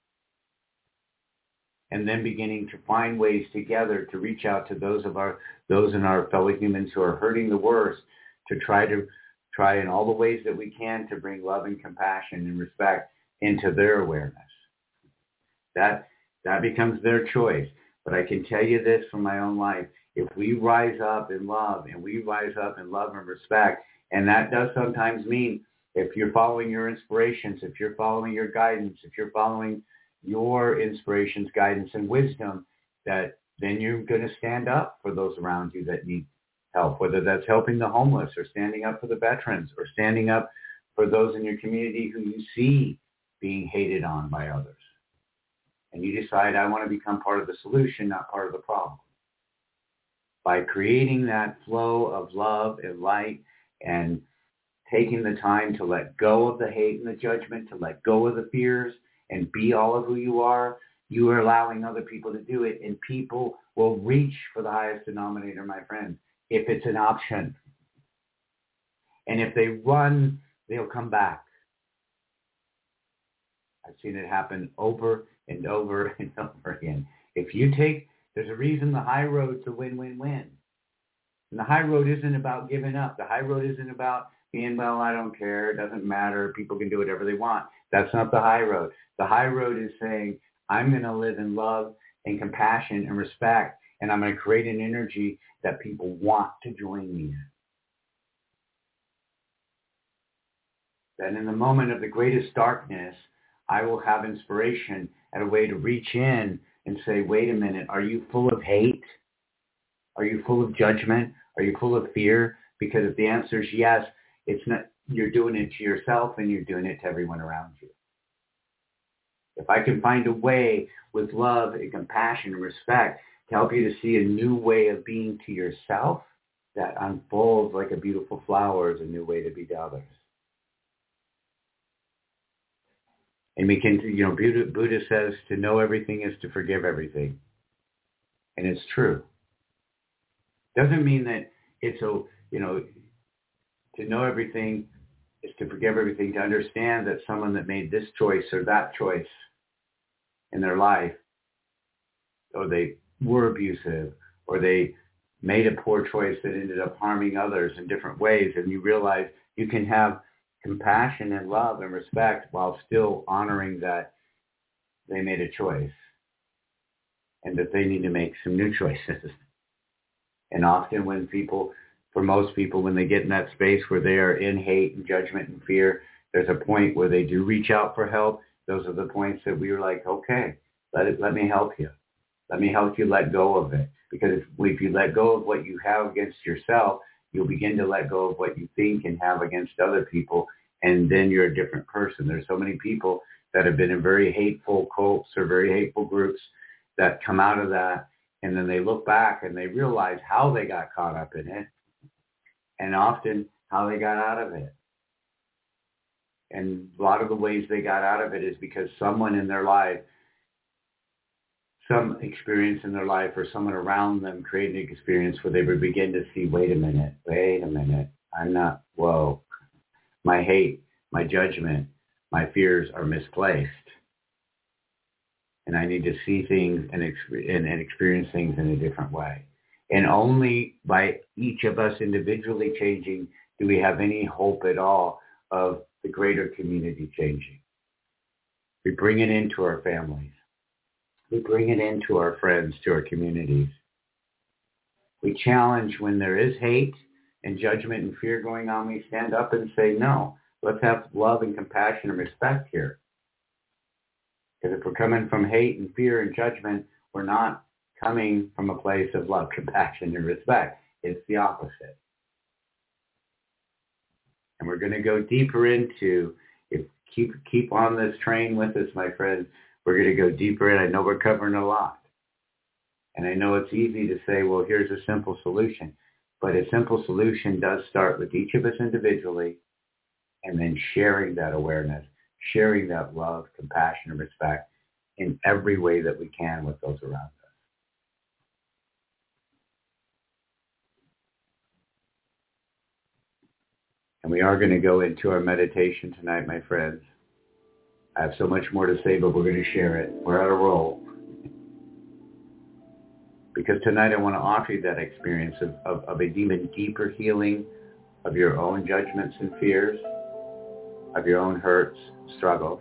And then beginning to find ways together to reach out to those of our, those in our fellow humans who are hurting the worst, to try to try in all the ways that we can to bring love and compassion and respect into their awareness. That, that becomes their choice. But I can tell you this from my own life. If we rise up in love and we rise up in love and respect, and that does sometimes mean if you're following your inspirations, if you're following your guidance, if you're following your inspirations, guidance, and wisdom, that then you're going to stand up for those around you that need help, whether that's helping the homeless or standing up for the veterans or standing up for those in your community who you see being hated on by others. And you decide, I want to become part of the solution, not part of the problem. By creating that flow of love and light and taking the time to let go of the hate and the judgment, to let go of the fears, and be all of who you are, you are allowing other people to do it, and people will reach for the highest denominator, my friend, if it's an option. And if they run, they'll come back. I've seen it happen over and over and over again. If you take, there's a reason the high road's a win-win-win. And the high road isn't about giving up. The high road isn't about being, well, I don't care, it doesn't matter, people can do whatever they want. That's not the high road. The high road is saying, I'm going to live in love and compassion and respect, and I'm going to create an energy that people want to join me in. Then in the moment of the greatest darkness, I will have inspiration and a way to reach in and say, wait a minute, are you full of hate? Are you full of judgment? Are you full of fear? Because if the answer is yes, it's not, you're doing it to yourself and you're doing it to everyone around you. If I can find a way with love and compassion and respect to help you to see a new way of being to yourself that unfolds like a beautiful flower is a new way to be to others. And we can, you know, Buddha, Buddha says to know everything is to forgive everything. And it's true. Doesn't mean that it's a, you know, to know everything is to forgive everything, to understand that someone that made this choice or that choice in their life, or they were abusive, or they made a poor choice that ended up harming others in different ways, and you realize you can have compassion and love and respect while still honoring that they made a choice and that they need to make some new choices. And often when people, for most people, when they get in that space where they are in hate and judgment and fear, there's a point where they do reach out for help. Those are the points that we were like, okay, let it, let me help you. Let me help you let go of it. Because if, if you let go of what you have against yourself, you'll begin to let go of what you think and have against other people, and then you're a different person. There's so many people that have been in very hateful cults or very hateful groups that come out of that, and then they look back and they realize how they got caught up in it, and often how they got out of it. And a lot of the ways they got out of it is because someone in their life, some experience in their life or someone around them created an experience where they would begin to see, wait a minute, wait a minute, I'm not, whoa, my hate, my judgment, my fears are misplaced. And I need to see things and, exp- and, and experience things in a different way. And only by each of us individually changing do we have any hope at all of the greater community changing. We bring it into our families. We bring it into our friends, to our communities. We challenge when there is hate and judgment and fear going on. We stand up and say, no, let's have love and compassion and respect here. Because if we're coming from hate and fear and judgment, we're not coming from a place of love, compassion, and respect. It's the opposite. And we're going to go deeper into, if keep keep on this train with us, my friends. We're going to go deeper in. I know we're covering a lot. And I know it's easy to say, well, here's a simple solution. But a simple solution does start with each of us individually, and then sharing that awareness, sharing that love, compassion, and respect in every way that we can with those around us. And we are going to go into our meditation tonight, my friends. I have so much more to say, but we're going to share it. We're on a roll. Because tonight I want to offer you that experience of, of, of an even deeper healing of your own judgments and fears, of your own hurts, struggles.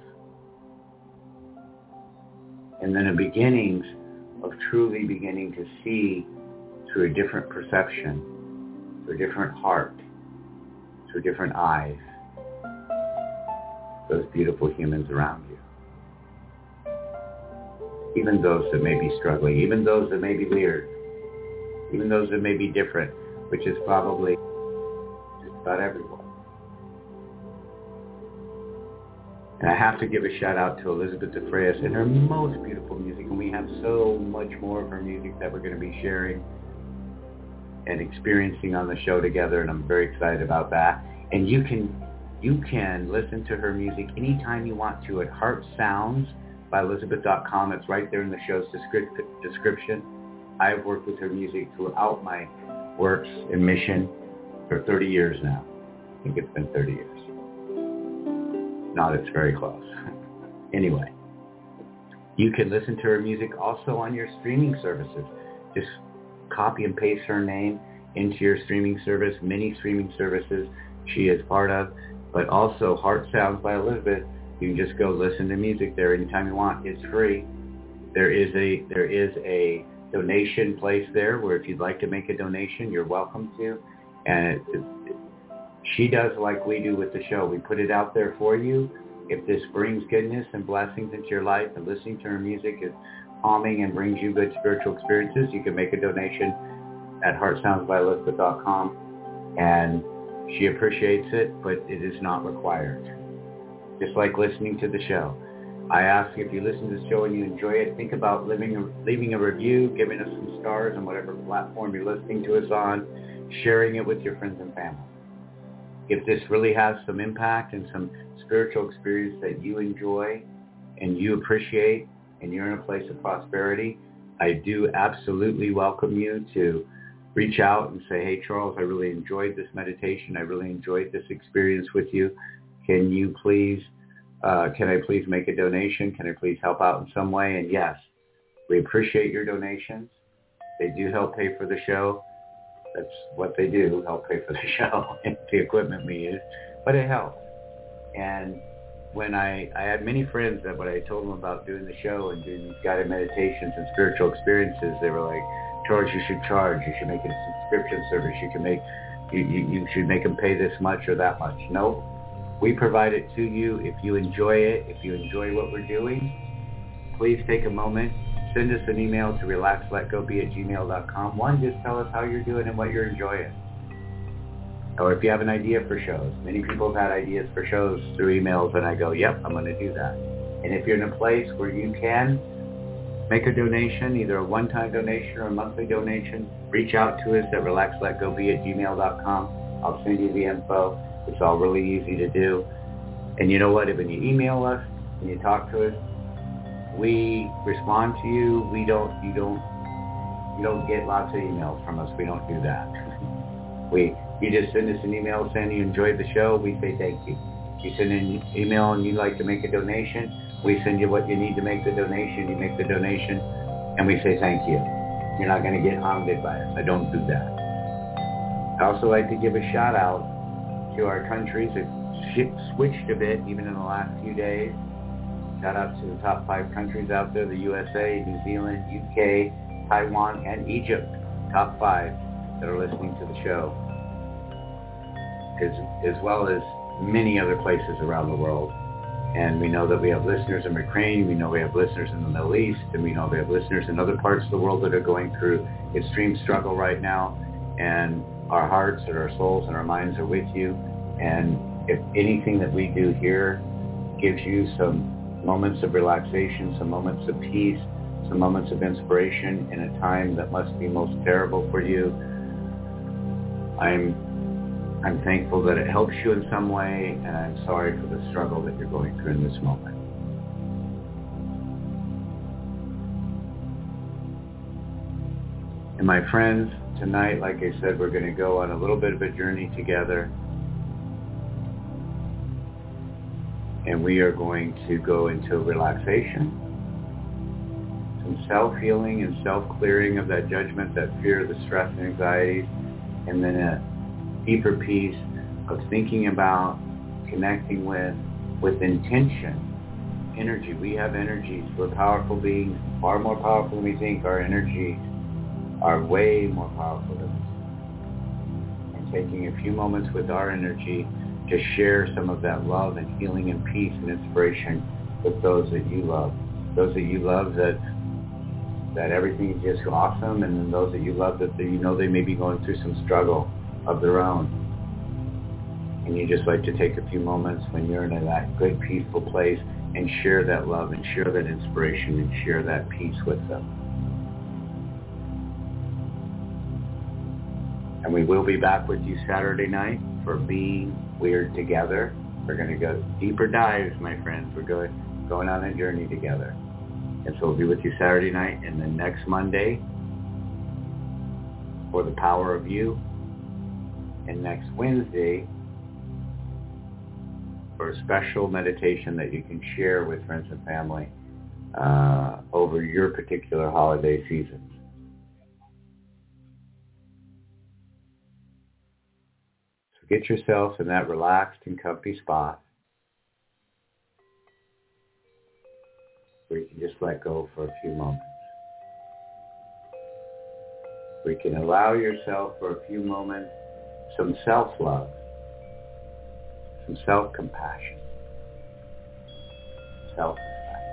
And then a beginnings of truly beginning to see through a different perception, through a different heart, through different eyes, those beautiful humans around you. Even those that may be struggling, even those that may be weird, even those that may be different, which is probably just about everyone. And I have to give a shout out to Elizabeth DeFreitas and her most beautiful music, and we have so much more of her music that we're going to be sharing and experiencing on the show together, and I'm very excited about that. And you can you can listen to her music anytime you want to at heart sounds by elizabeth dot com. It's right there in the show's descript- description. I've worked with her music throughout my works and mission for thirty years now. I think it's been thirty years. No, it's very close. Anyway, you can listen to her music also on your streaming services. Just copy and paste her name into your streaming service, many streaming services she is part of, but also Heart Sounds by Elizabeth. You can just go listen to music there anytime you want. It's free. There is a there is a donation place there where if you'd like to make a donation, you're welcome to. And it, it, she does like we do with the show. We put it out there for you. If this brings goodness and blessings into your life and listening to her music is calming and brings you good spiritual experiences, you can make a donation at heart sounds by elizabeth dot com. And she appreciates it, but it is not required. Just like listening to the show. I ask you, if you listen to the show and you enjoy it, think about leaving a, leaving a review, giving us some stars on whatever platform you're listening to us on, sharing it with your friends and family. If this really has some impact and some spiritual experience that you enjoy and you appreciate and you're in a place of prosperity, I do absolutely welcome you to reach out and say, hey, Charles, I really enjoyed this meditation. I really enjoyed this experience with you. Can you please, uh, can I please make a donation? Can I please help out in some way? And yes, we appreciate your donations. They do help pay for the show. That's what they do, help pay for the show and the equipment we use. But it helps. And when I, I had many friends that when I told them about doing the show and doing these guided meditations and spiritual experiences, they were like, Charles, you should charge. You should make a subscription service. You can make, you, you, you should make them pay this much or that much. No, we provide it to you. If you enjoy it, if you enjoy what we're doing, please take a moment. Send us an email to relax let go be at gmail dot com. One, just tell us how you're doing and what you're enjoying. Or if you have an idea for shows. Many people have had ideas for shows through emails, and I go, yep, I'm going to do that. And if you're in a place where you can make a donation, either a one-time donation or a monthly donation, reach out to us at relax let go be at gmail dot com. I'll send you the info. It's all really easy to do. And you know what? When you email us and you talk to us, we respond to you. We don't, you don't, you don't get lots of emails from us. We don't do that. we, you just send us an email saying you enjoyed the show. We say thank you. You send an email and you'd like to make a donation. We send you what you need to make the donation. You make the donation and we say thank you. You're not going to get hounded by us. I don't do that. I also like to give a shout out to our countries that switched a bit even in the last few days. Shout out to the top five countries out there, the U S A, New Zealand, U K, Taiwan, and Egypt. Top five that are listening to the show. As, as well as many other places around the world. And we know that we have listeners in Ukraine, we know we have listeners in the Middle East, and we know we have listeners in other parts of the world that are going through extreme struggle right now. And our hearts and our souls and our minds are with you. And if anything that we do here gives you some moments of relaxation, some moments of peace, some moments of inspiration in a time that must be most terrible for you, I'm I'm thankful that it helps you in some way, and I'm sorry for the struggle that you're going through in this moment. And my friends, tonight, like I said, we're going to go on a little bit of a journey together. And we are going to go into relaxation, some self-healing and self-clearing of that judgment, that fear, the stress and anxiety, and then a deeper piece of thinking about, connecting with, with intention, energy. We have energies. We're powerful beings, far more powerful than we think. Our energies are way more powerful than us. And taking a few moments with our energy to share some of that love and healing and peace and inspiration with those that you love. Those that you love that that everything is just awesome, and then those that you love that you know they may be going through some struggle of their own. And you just like to take a few moments when you're in that good, peaceful place and share that love and share that inspiration and share that peace with them. And we will be back with you Saturday night for Being Weird Together. We're going to go deeper dives, my friends. We're going, going on a journey together. And so we'll be with you Saturday night and then next Monday for the power of you. And next Wednesday for a special meditation that you can share with friends and family uh, over your particular holiday seasons. So get yourself in that relaxed and comfy spot where you can just let go for a few moments. Where you can allow yourself for a few moments some self-love, some self-compassion, self-respect.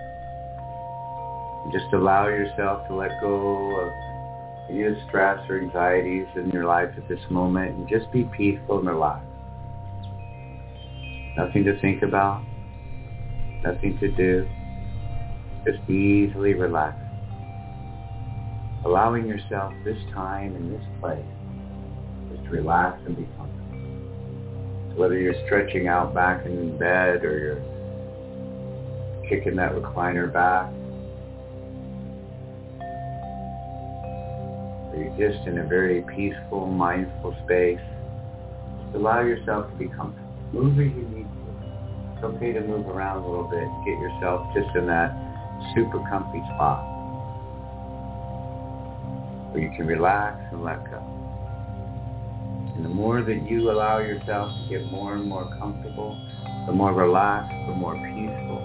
And just allow yourself to let go of any stress or anxieties in your life at this moment and just be peaceful and relaxed. Nothing to think about, nothing to do, just easily relax. Allowing yourself this time and this place just to relax and be comfortable. So whether you're stretching out back in bed or you're kicking that recliner back, or you're just in a very peaceful, mindful space, just allow yourself to be comfortable. Move as you need to. It's okay to move around a little bit and get yourself just in that super comfy spot where you can relax and let go. And the more that you allow yourself to get more and more comfortable, the more relaxed, the more peaceful,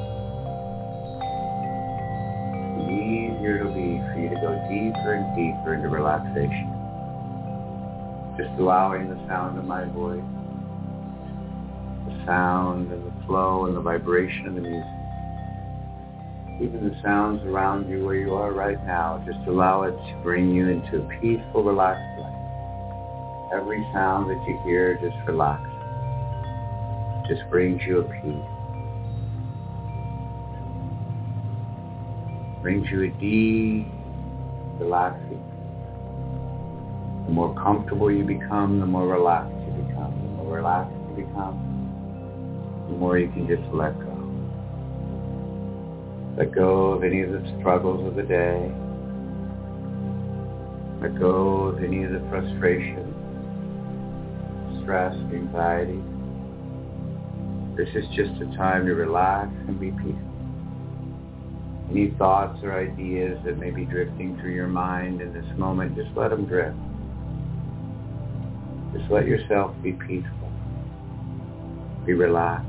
the easier it'll be for you to go deeper and deeper into relaxation. Just allowing the sound of my voice, the sound and the flow and the vibration of the music, even the sounds around you where you are right now, just allow it to bring you into a peaceful, relaxed place. Every sound that you hear, just relax. Just brings you a peace. Brings you a deep, relaxing. The more comfortable you become, the more relaxed you become. The more relaxed you become, the more you can just let go. Let go of any of the struggles of the day. Let go of any of the frustration, stress, anxiety. This is just a time to relax and be peaceful. Any thoughts or ideas that may be drifting through your mind in this moment, just let them drift. Just let yourself be peaceful. Be relaxed.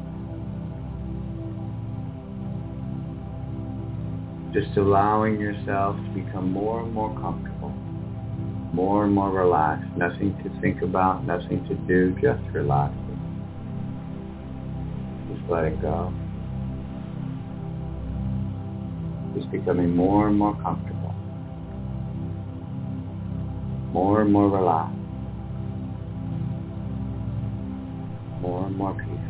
Just allowing yourself to become more and more comfortable, more and more relaxed. Nothing to think about, nothing to do, just relax. Just let it go. Just becoming more and more comfortable, more and more relaxed, more and more peaceful.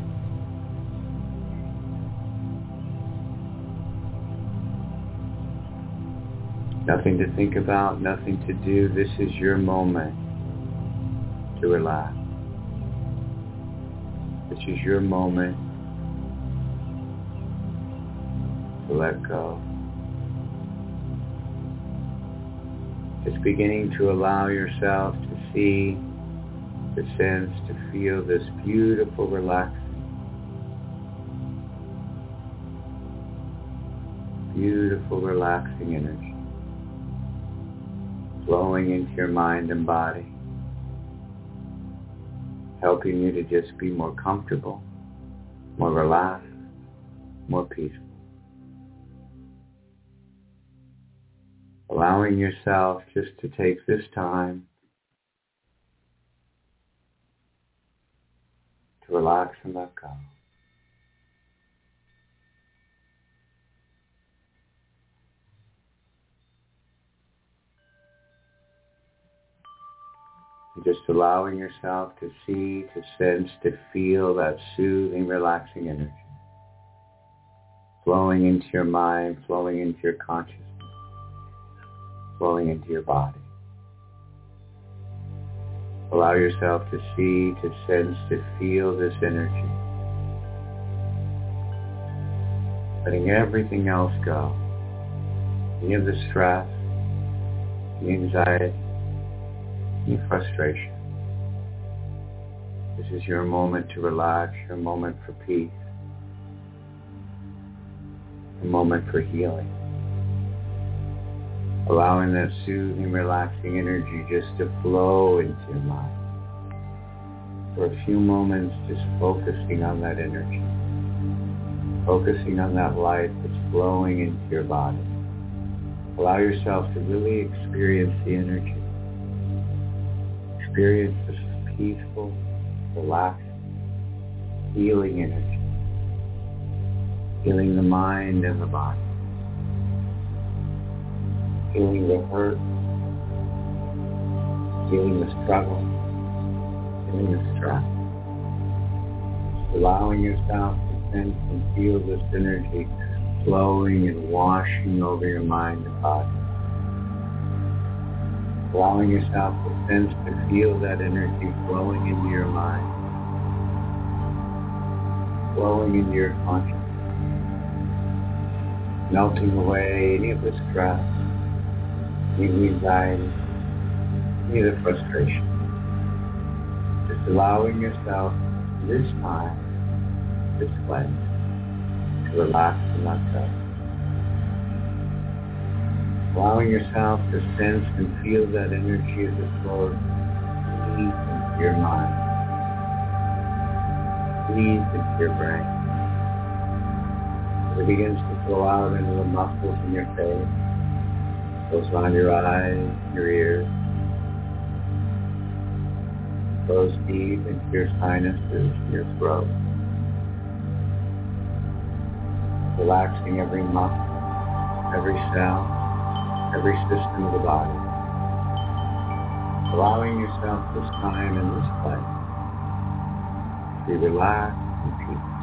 Nothing to think about, nothing to do. This is your moment to relax. This is your moment to let go. Just beginning to allow yourself to see, to sense, to feel this beautiful, relaxing, beautiful, relaxing energy flowing into your mind and body, helping you to just be more comfortable, more relaxed, more peaceful. Allowing yourself just to take this time to relax and let go. And just allowing yourself to see, to sense, to feel that soothing, relaxing energy flowing into your mind, flowing into your consciousness, flowing into your body. Allow yourself to see, to sense, to feel this energy letting everything else go. Any of the stress, the anxiety, any frustration. This is your moment to relax, your moment for peace, a moment for healing. Allowing that soothing, relaxing energy just to flow into your mind. For a few moments, just focusing on that energy. Focusing on that light that's flowing into your body. Allow yourself to really experience the energy. Experience this peaceful, relaxed, healing energy. Healing the mind and the body. Healing the hurt. Healing the struggle. Healing the stress. Allowing yourself to sense and feel this energy flowing and washing over your mind and body. Allowing yourself to sense, to feel that energy flowing into your mind, flowing into your consciousness, melting away any of the stress, any of the anxiety, any of the frustration. Just allowing yourself this time, this cleanse, to relax and let go. Allowing yourself to sense and feel that energy as it flows deep into your mind, deep into your brain. As it begins to flow out into the muscles in your face, goes around your eyes, your ears, goes deep into your sinuses, your throat. Relaxing every muscle, every cell, every system of the body. Allowing yourself this time and this place to be relaxed and peaceful.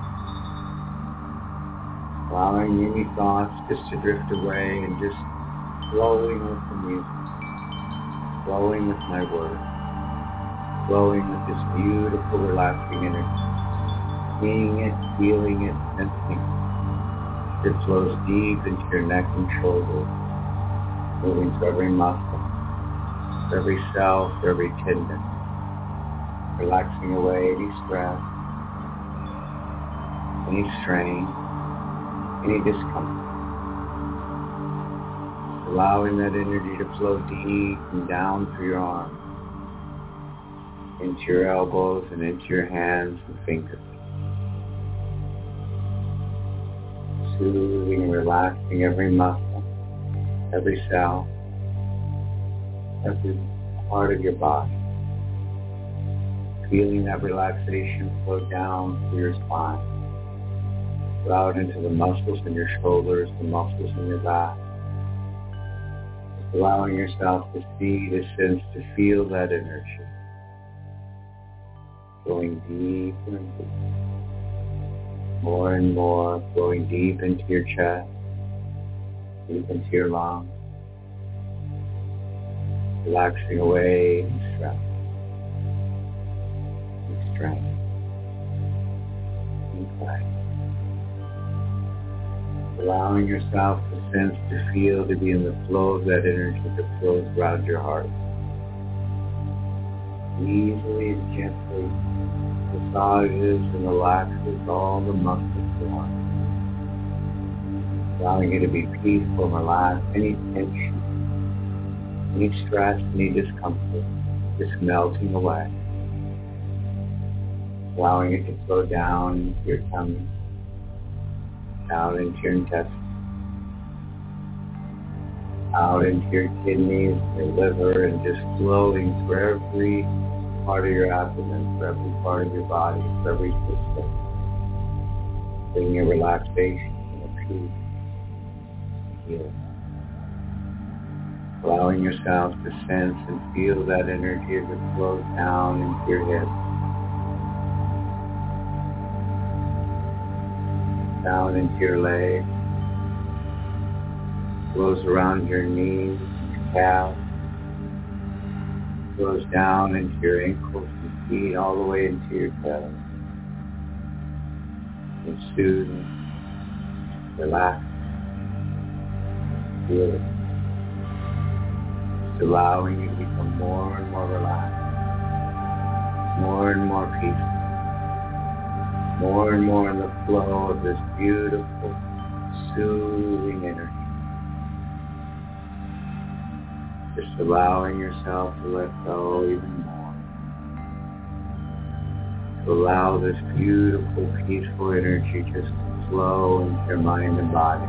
Allowing any thoughts just to drift away and just flowing with the music, flowing with my words, flowing with this beautiful, relaxing energy, seeing it, feeling it, sensing it. It flows deep into your neck and shoulders, moving to every muscle, to every cell, to every tendon, relaxing away any stress, any strain, any discomfort. Allowing that energy to flow deep and down through your arms, into your elbows and into your hands and fingers. Soothing and relaxing every muscle, every cell, every part of your body. Feeling that relaxation flow down through your spine, out into the muscles in your shoulders, the muscles in your back. Just allowing yourself to see, to sense, to feel that energy going deeper and deeper. More and more, flowing deep into your chest, deep into your lungs, relaxing away any stress, any strain, any anxiety. Allowing yourself to sense, to feel, to be in the flow of that energy that flows around your heart. Easily and gently massages and relaxes all the muscles around. Allowing you to be peaceful and relaxed. Any tension, any stress, any discomfort, just melting away. Allowing it to flow down into your tummy, down into your intestines, out into your kidneys, your liver, and just flowing through every part of your abdomen, through every part of your body, through every system. Bringing a relaxation and a peace and healing. Allowing yourself to sense and feel that energy as it flows down into your hips, down into your legs, flows around your knees, your calves, flows down into your ankles and feet, all the way into your toes. And soothing, relax, feel it. Just allowing you to become more and more relaxed, more and more peaceful, more and more in the flow of this beautiful, soothing energy. Just allowing yourself to let go even more. To allow this beautiful, peaceful energy just to flow into your mind and body.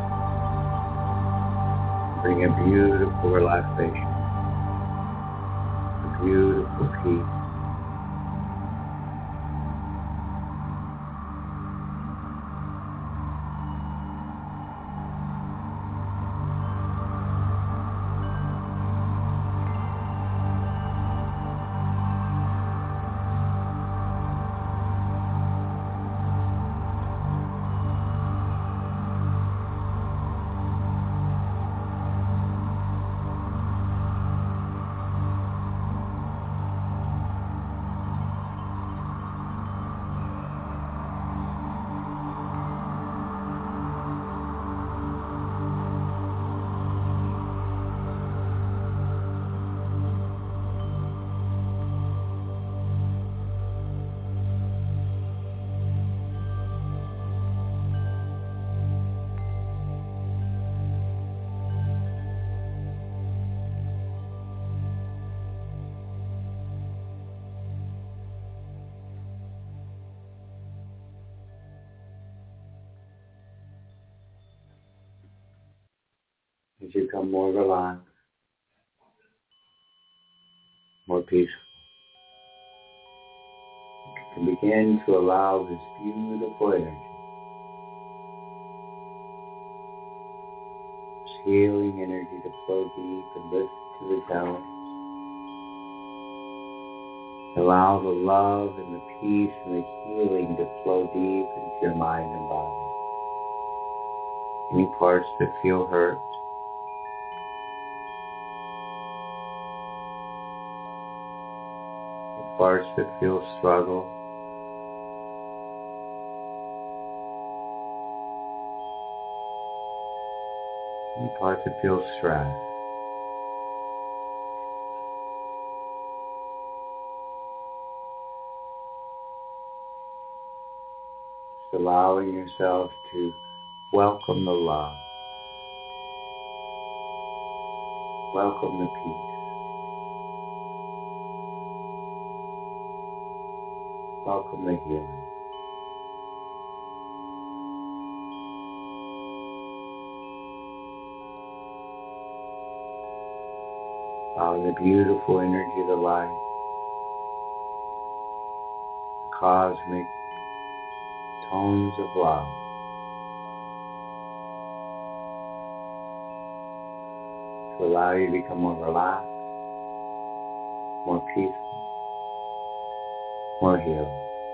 Bring a beautiful relaxation, a beautiful peace. As you become more relaxed, more peaceful, you can begin to allow this beautiful energy, this healing energy to flow deep and lift to the tower. Allow the love and the peace and the healing to flow deep into your mind and body. Any parts that feel hurt, parts that feel struggle, any parts that feel stress. Just allowing yourself to welcome the love, welcome the peace. Welcome the healing. Allowing the beautiful energy of the light, the cosmic tones of love, to allow you to become more relaxed, more peaceful, more healed.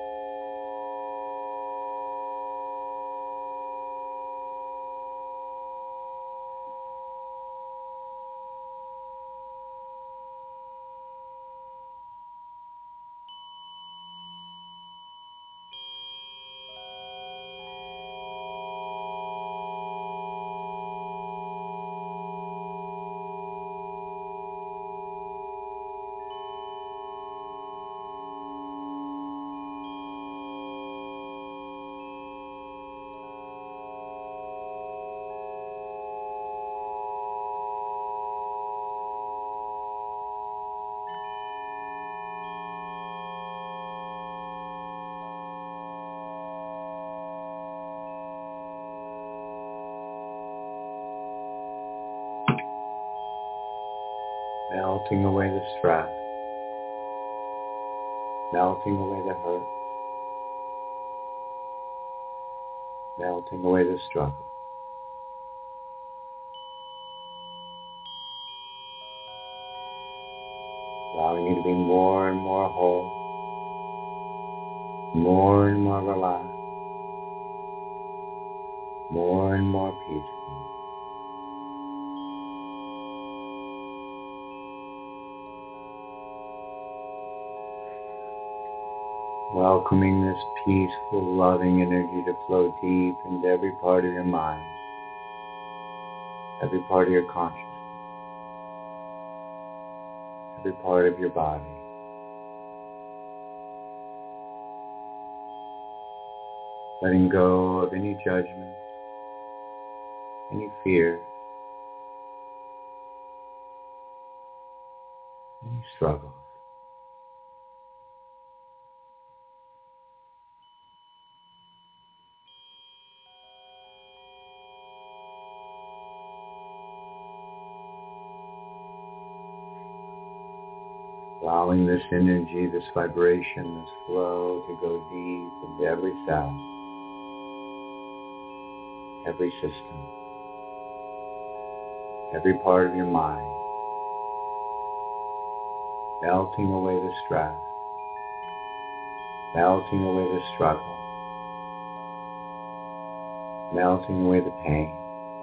Melting away the stress, melting away the hurt, melting away the struggle. Allowing you to be more and more whole, more and more relaxed, more and more peaceful. welcoming this peaceful, loving energy to flow deep into every part of your mind, every part of your consciousness, every part of your body. Letting go of any judgment, any fear, any struggles. Allowing this energy, this vibration, this flow to go deep into every cell, every system, every part of your mind, melting away the stress, melting away the struggle, melting away the pain.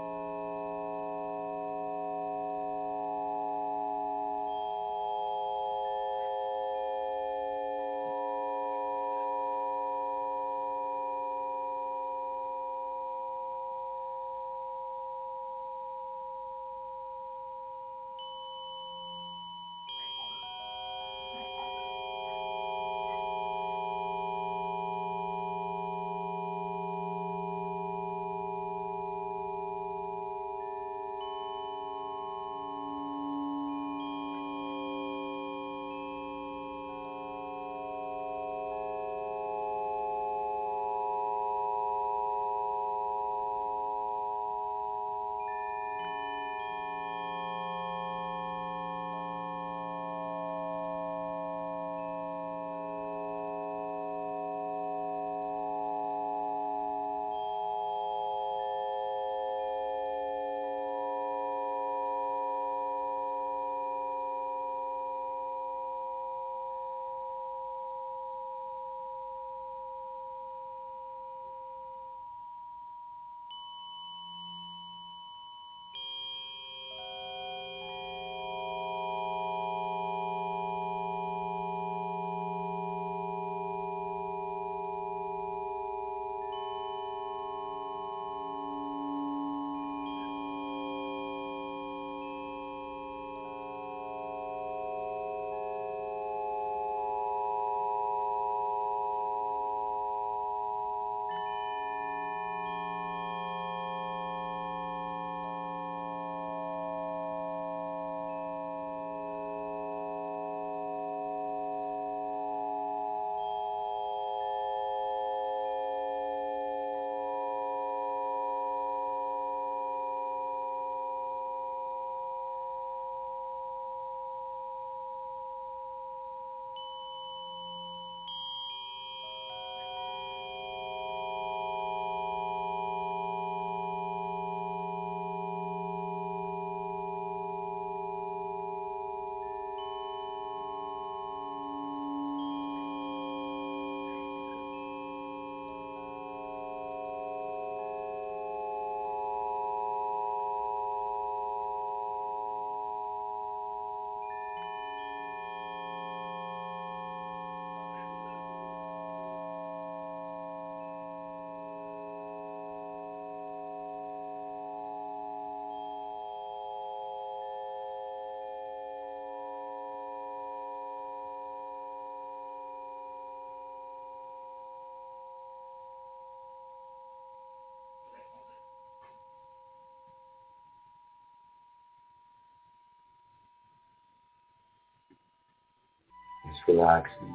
Just relaxing,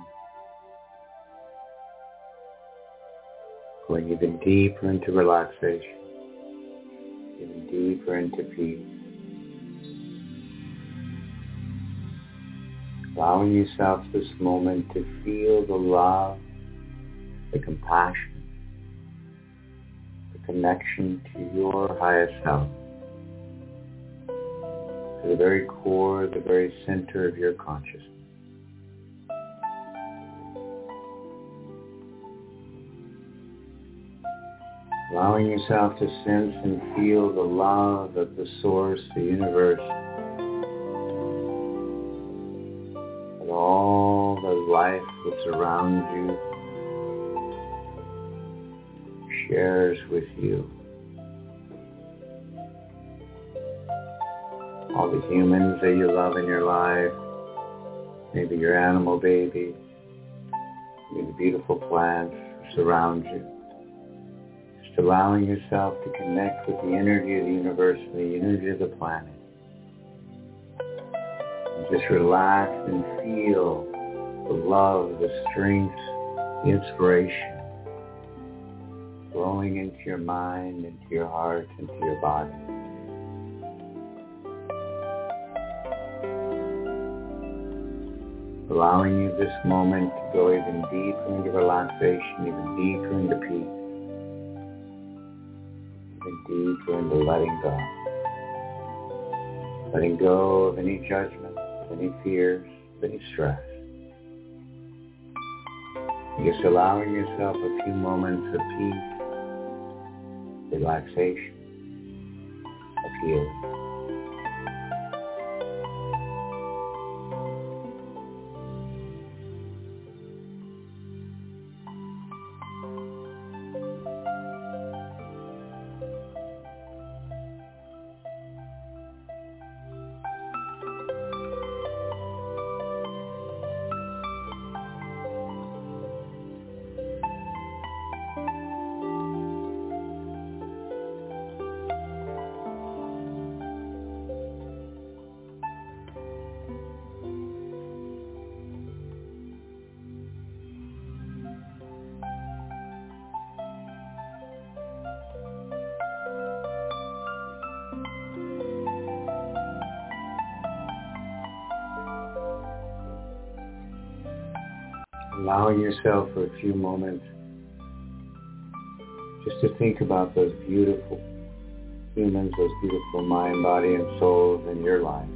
going even deeper into relaxation, even deeper into peace. Allowing yourself this moment to feel the love, the compassion, the connection to your highest self, to the very core, the very center of your consciousness. Allowing yourself to sense and feel the love of the source, the universe, and all the life that's around you, shares with you all the humans that you love in your life, maybe your animal baby, maybe the beautiful plants surround you. Just allowing yourself to connect with the energy of the universe and the energy of the planet. And just relax and feel the love, the strength, the inspiration flowing into your mind, into your heart, into your body. Allowing you this moment to go even deeper into relaxation, even deeper into peace, even deeper into letting go. Letting go of any judgment, of any fears, of any stress. Just allowing yourself a few moments of peace, relaxation, of healing. Allowing yourself for a few moments just to think about those beautiful humans, those beautiful mind, body, and souls in your life.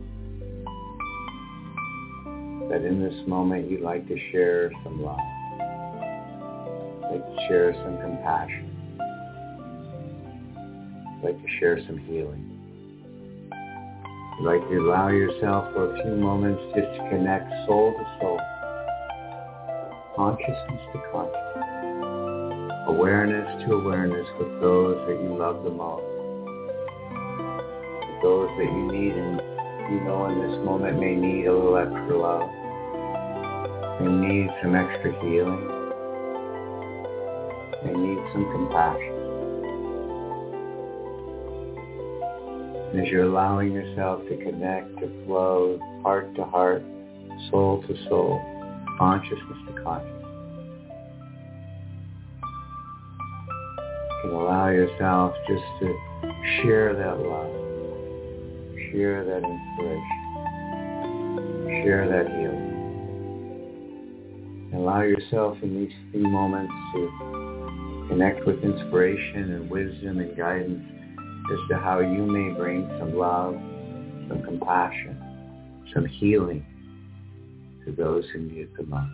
That in this moment you'd like to share some love, like to share some compassion, like to share some healing. You'd like to allow yourself for a few moments just to connect soul to soul, consciousness to consciousness, awareness to awareness with those that you love the most, with those that you need and you know in this moment may need a little extra love, may need some extra healing, may need some compassion. And as you're allowing yourself to connect, to flow, heart to heart, soul to soul, consciousness to consciousness, you can allow yourself just to share that love, share that inspiration, share that healing. And allow yourself in these few moments to connect with inspiration and wisdom and guidance as to how you may bring some love, some compassion, some healing to those who need it the most.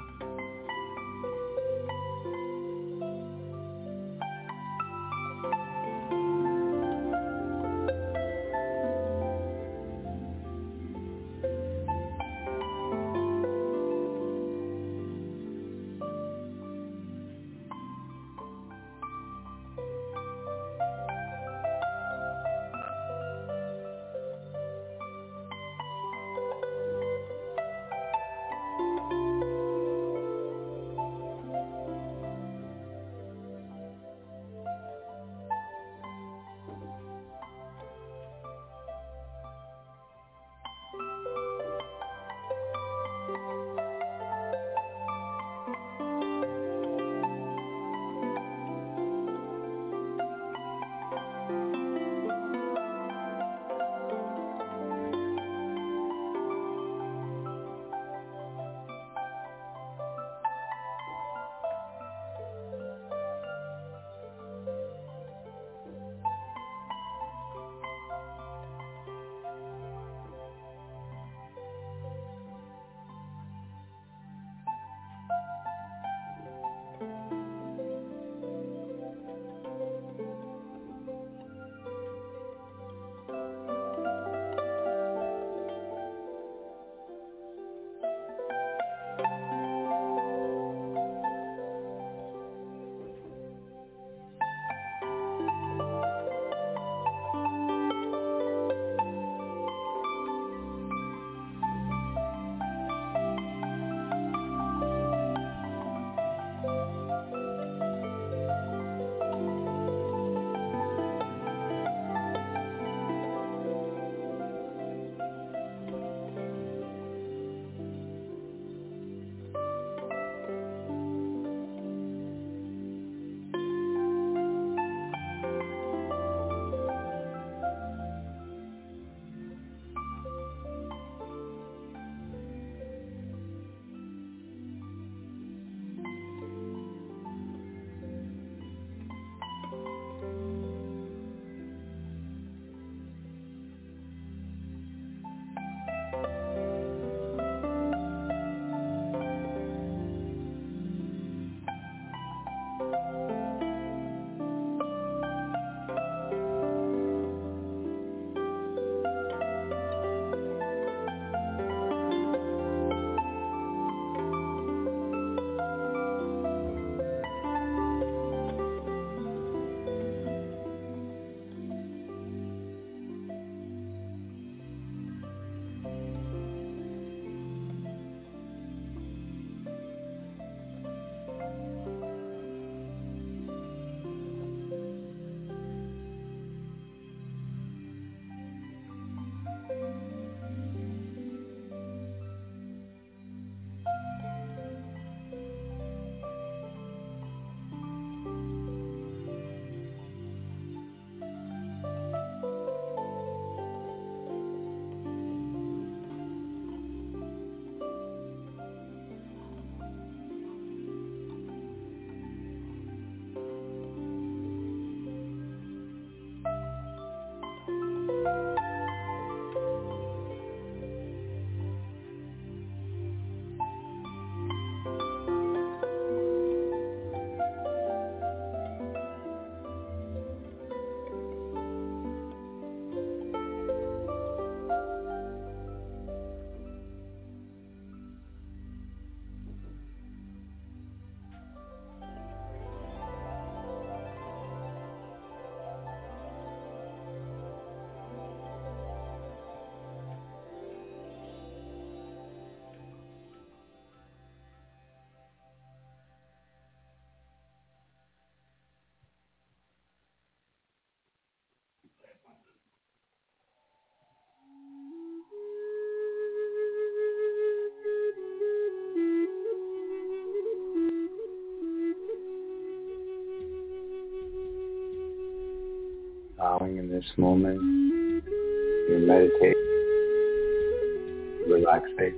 allowing in this moment your meditation, relaxation,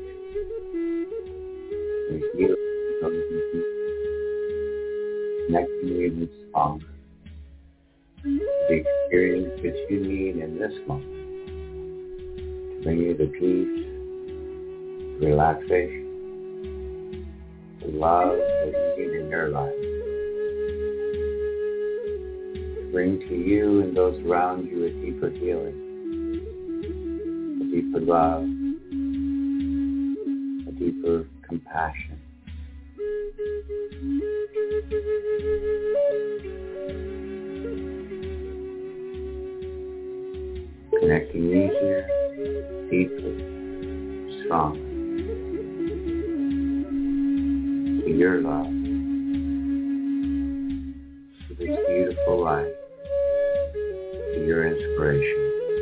and healing, connecting you with song, the experience that you need in this moment to bring you the peace, relaxation, the love that you need in your life. Bring to you and those around you a deeper healing, a deeper love, a deeper compassion. Connecting easier, deeper, stronger to your love, to this beautiful life, to your inspiration.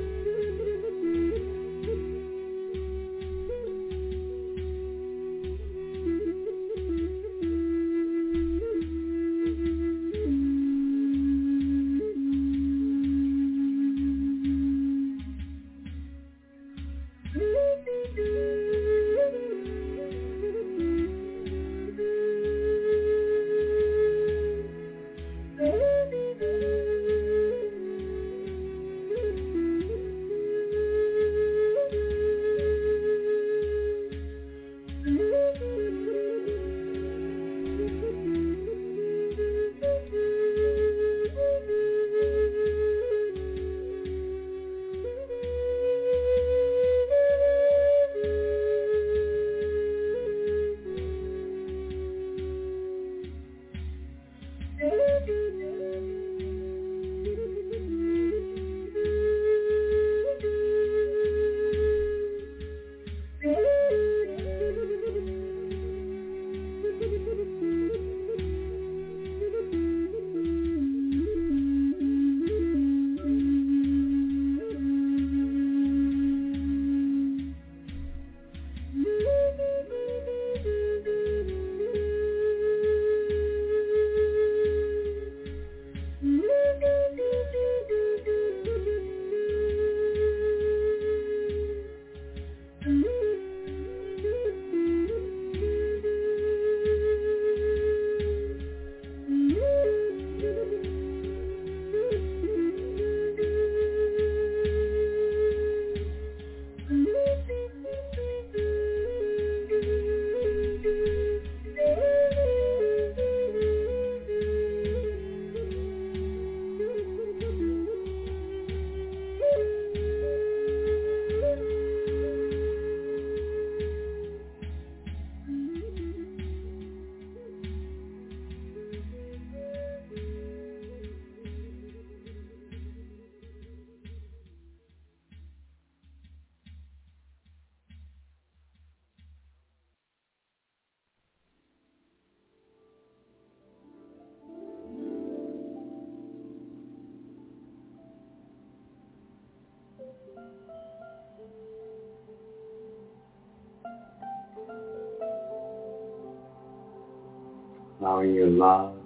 Allowing your love,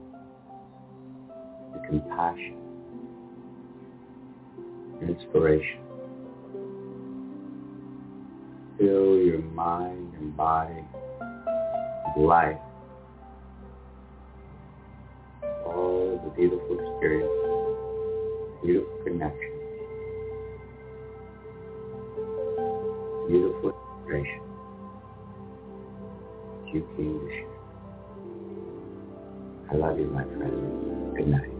your compassion, your inspiration. Fill your mind and body with life, all the beautiful experiences, beautiful connections, beautiful inspiration that you came to share. I love you, my friend. Good night.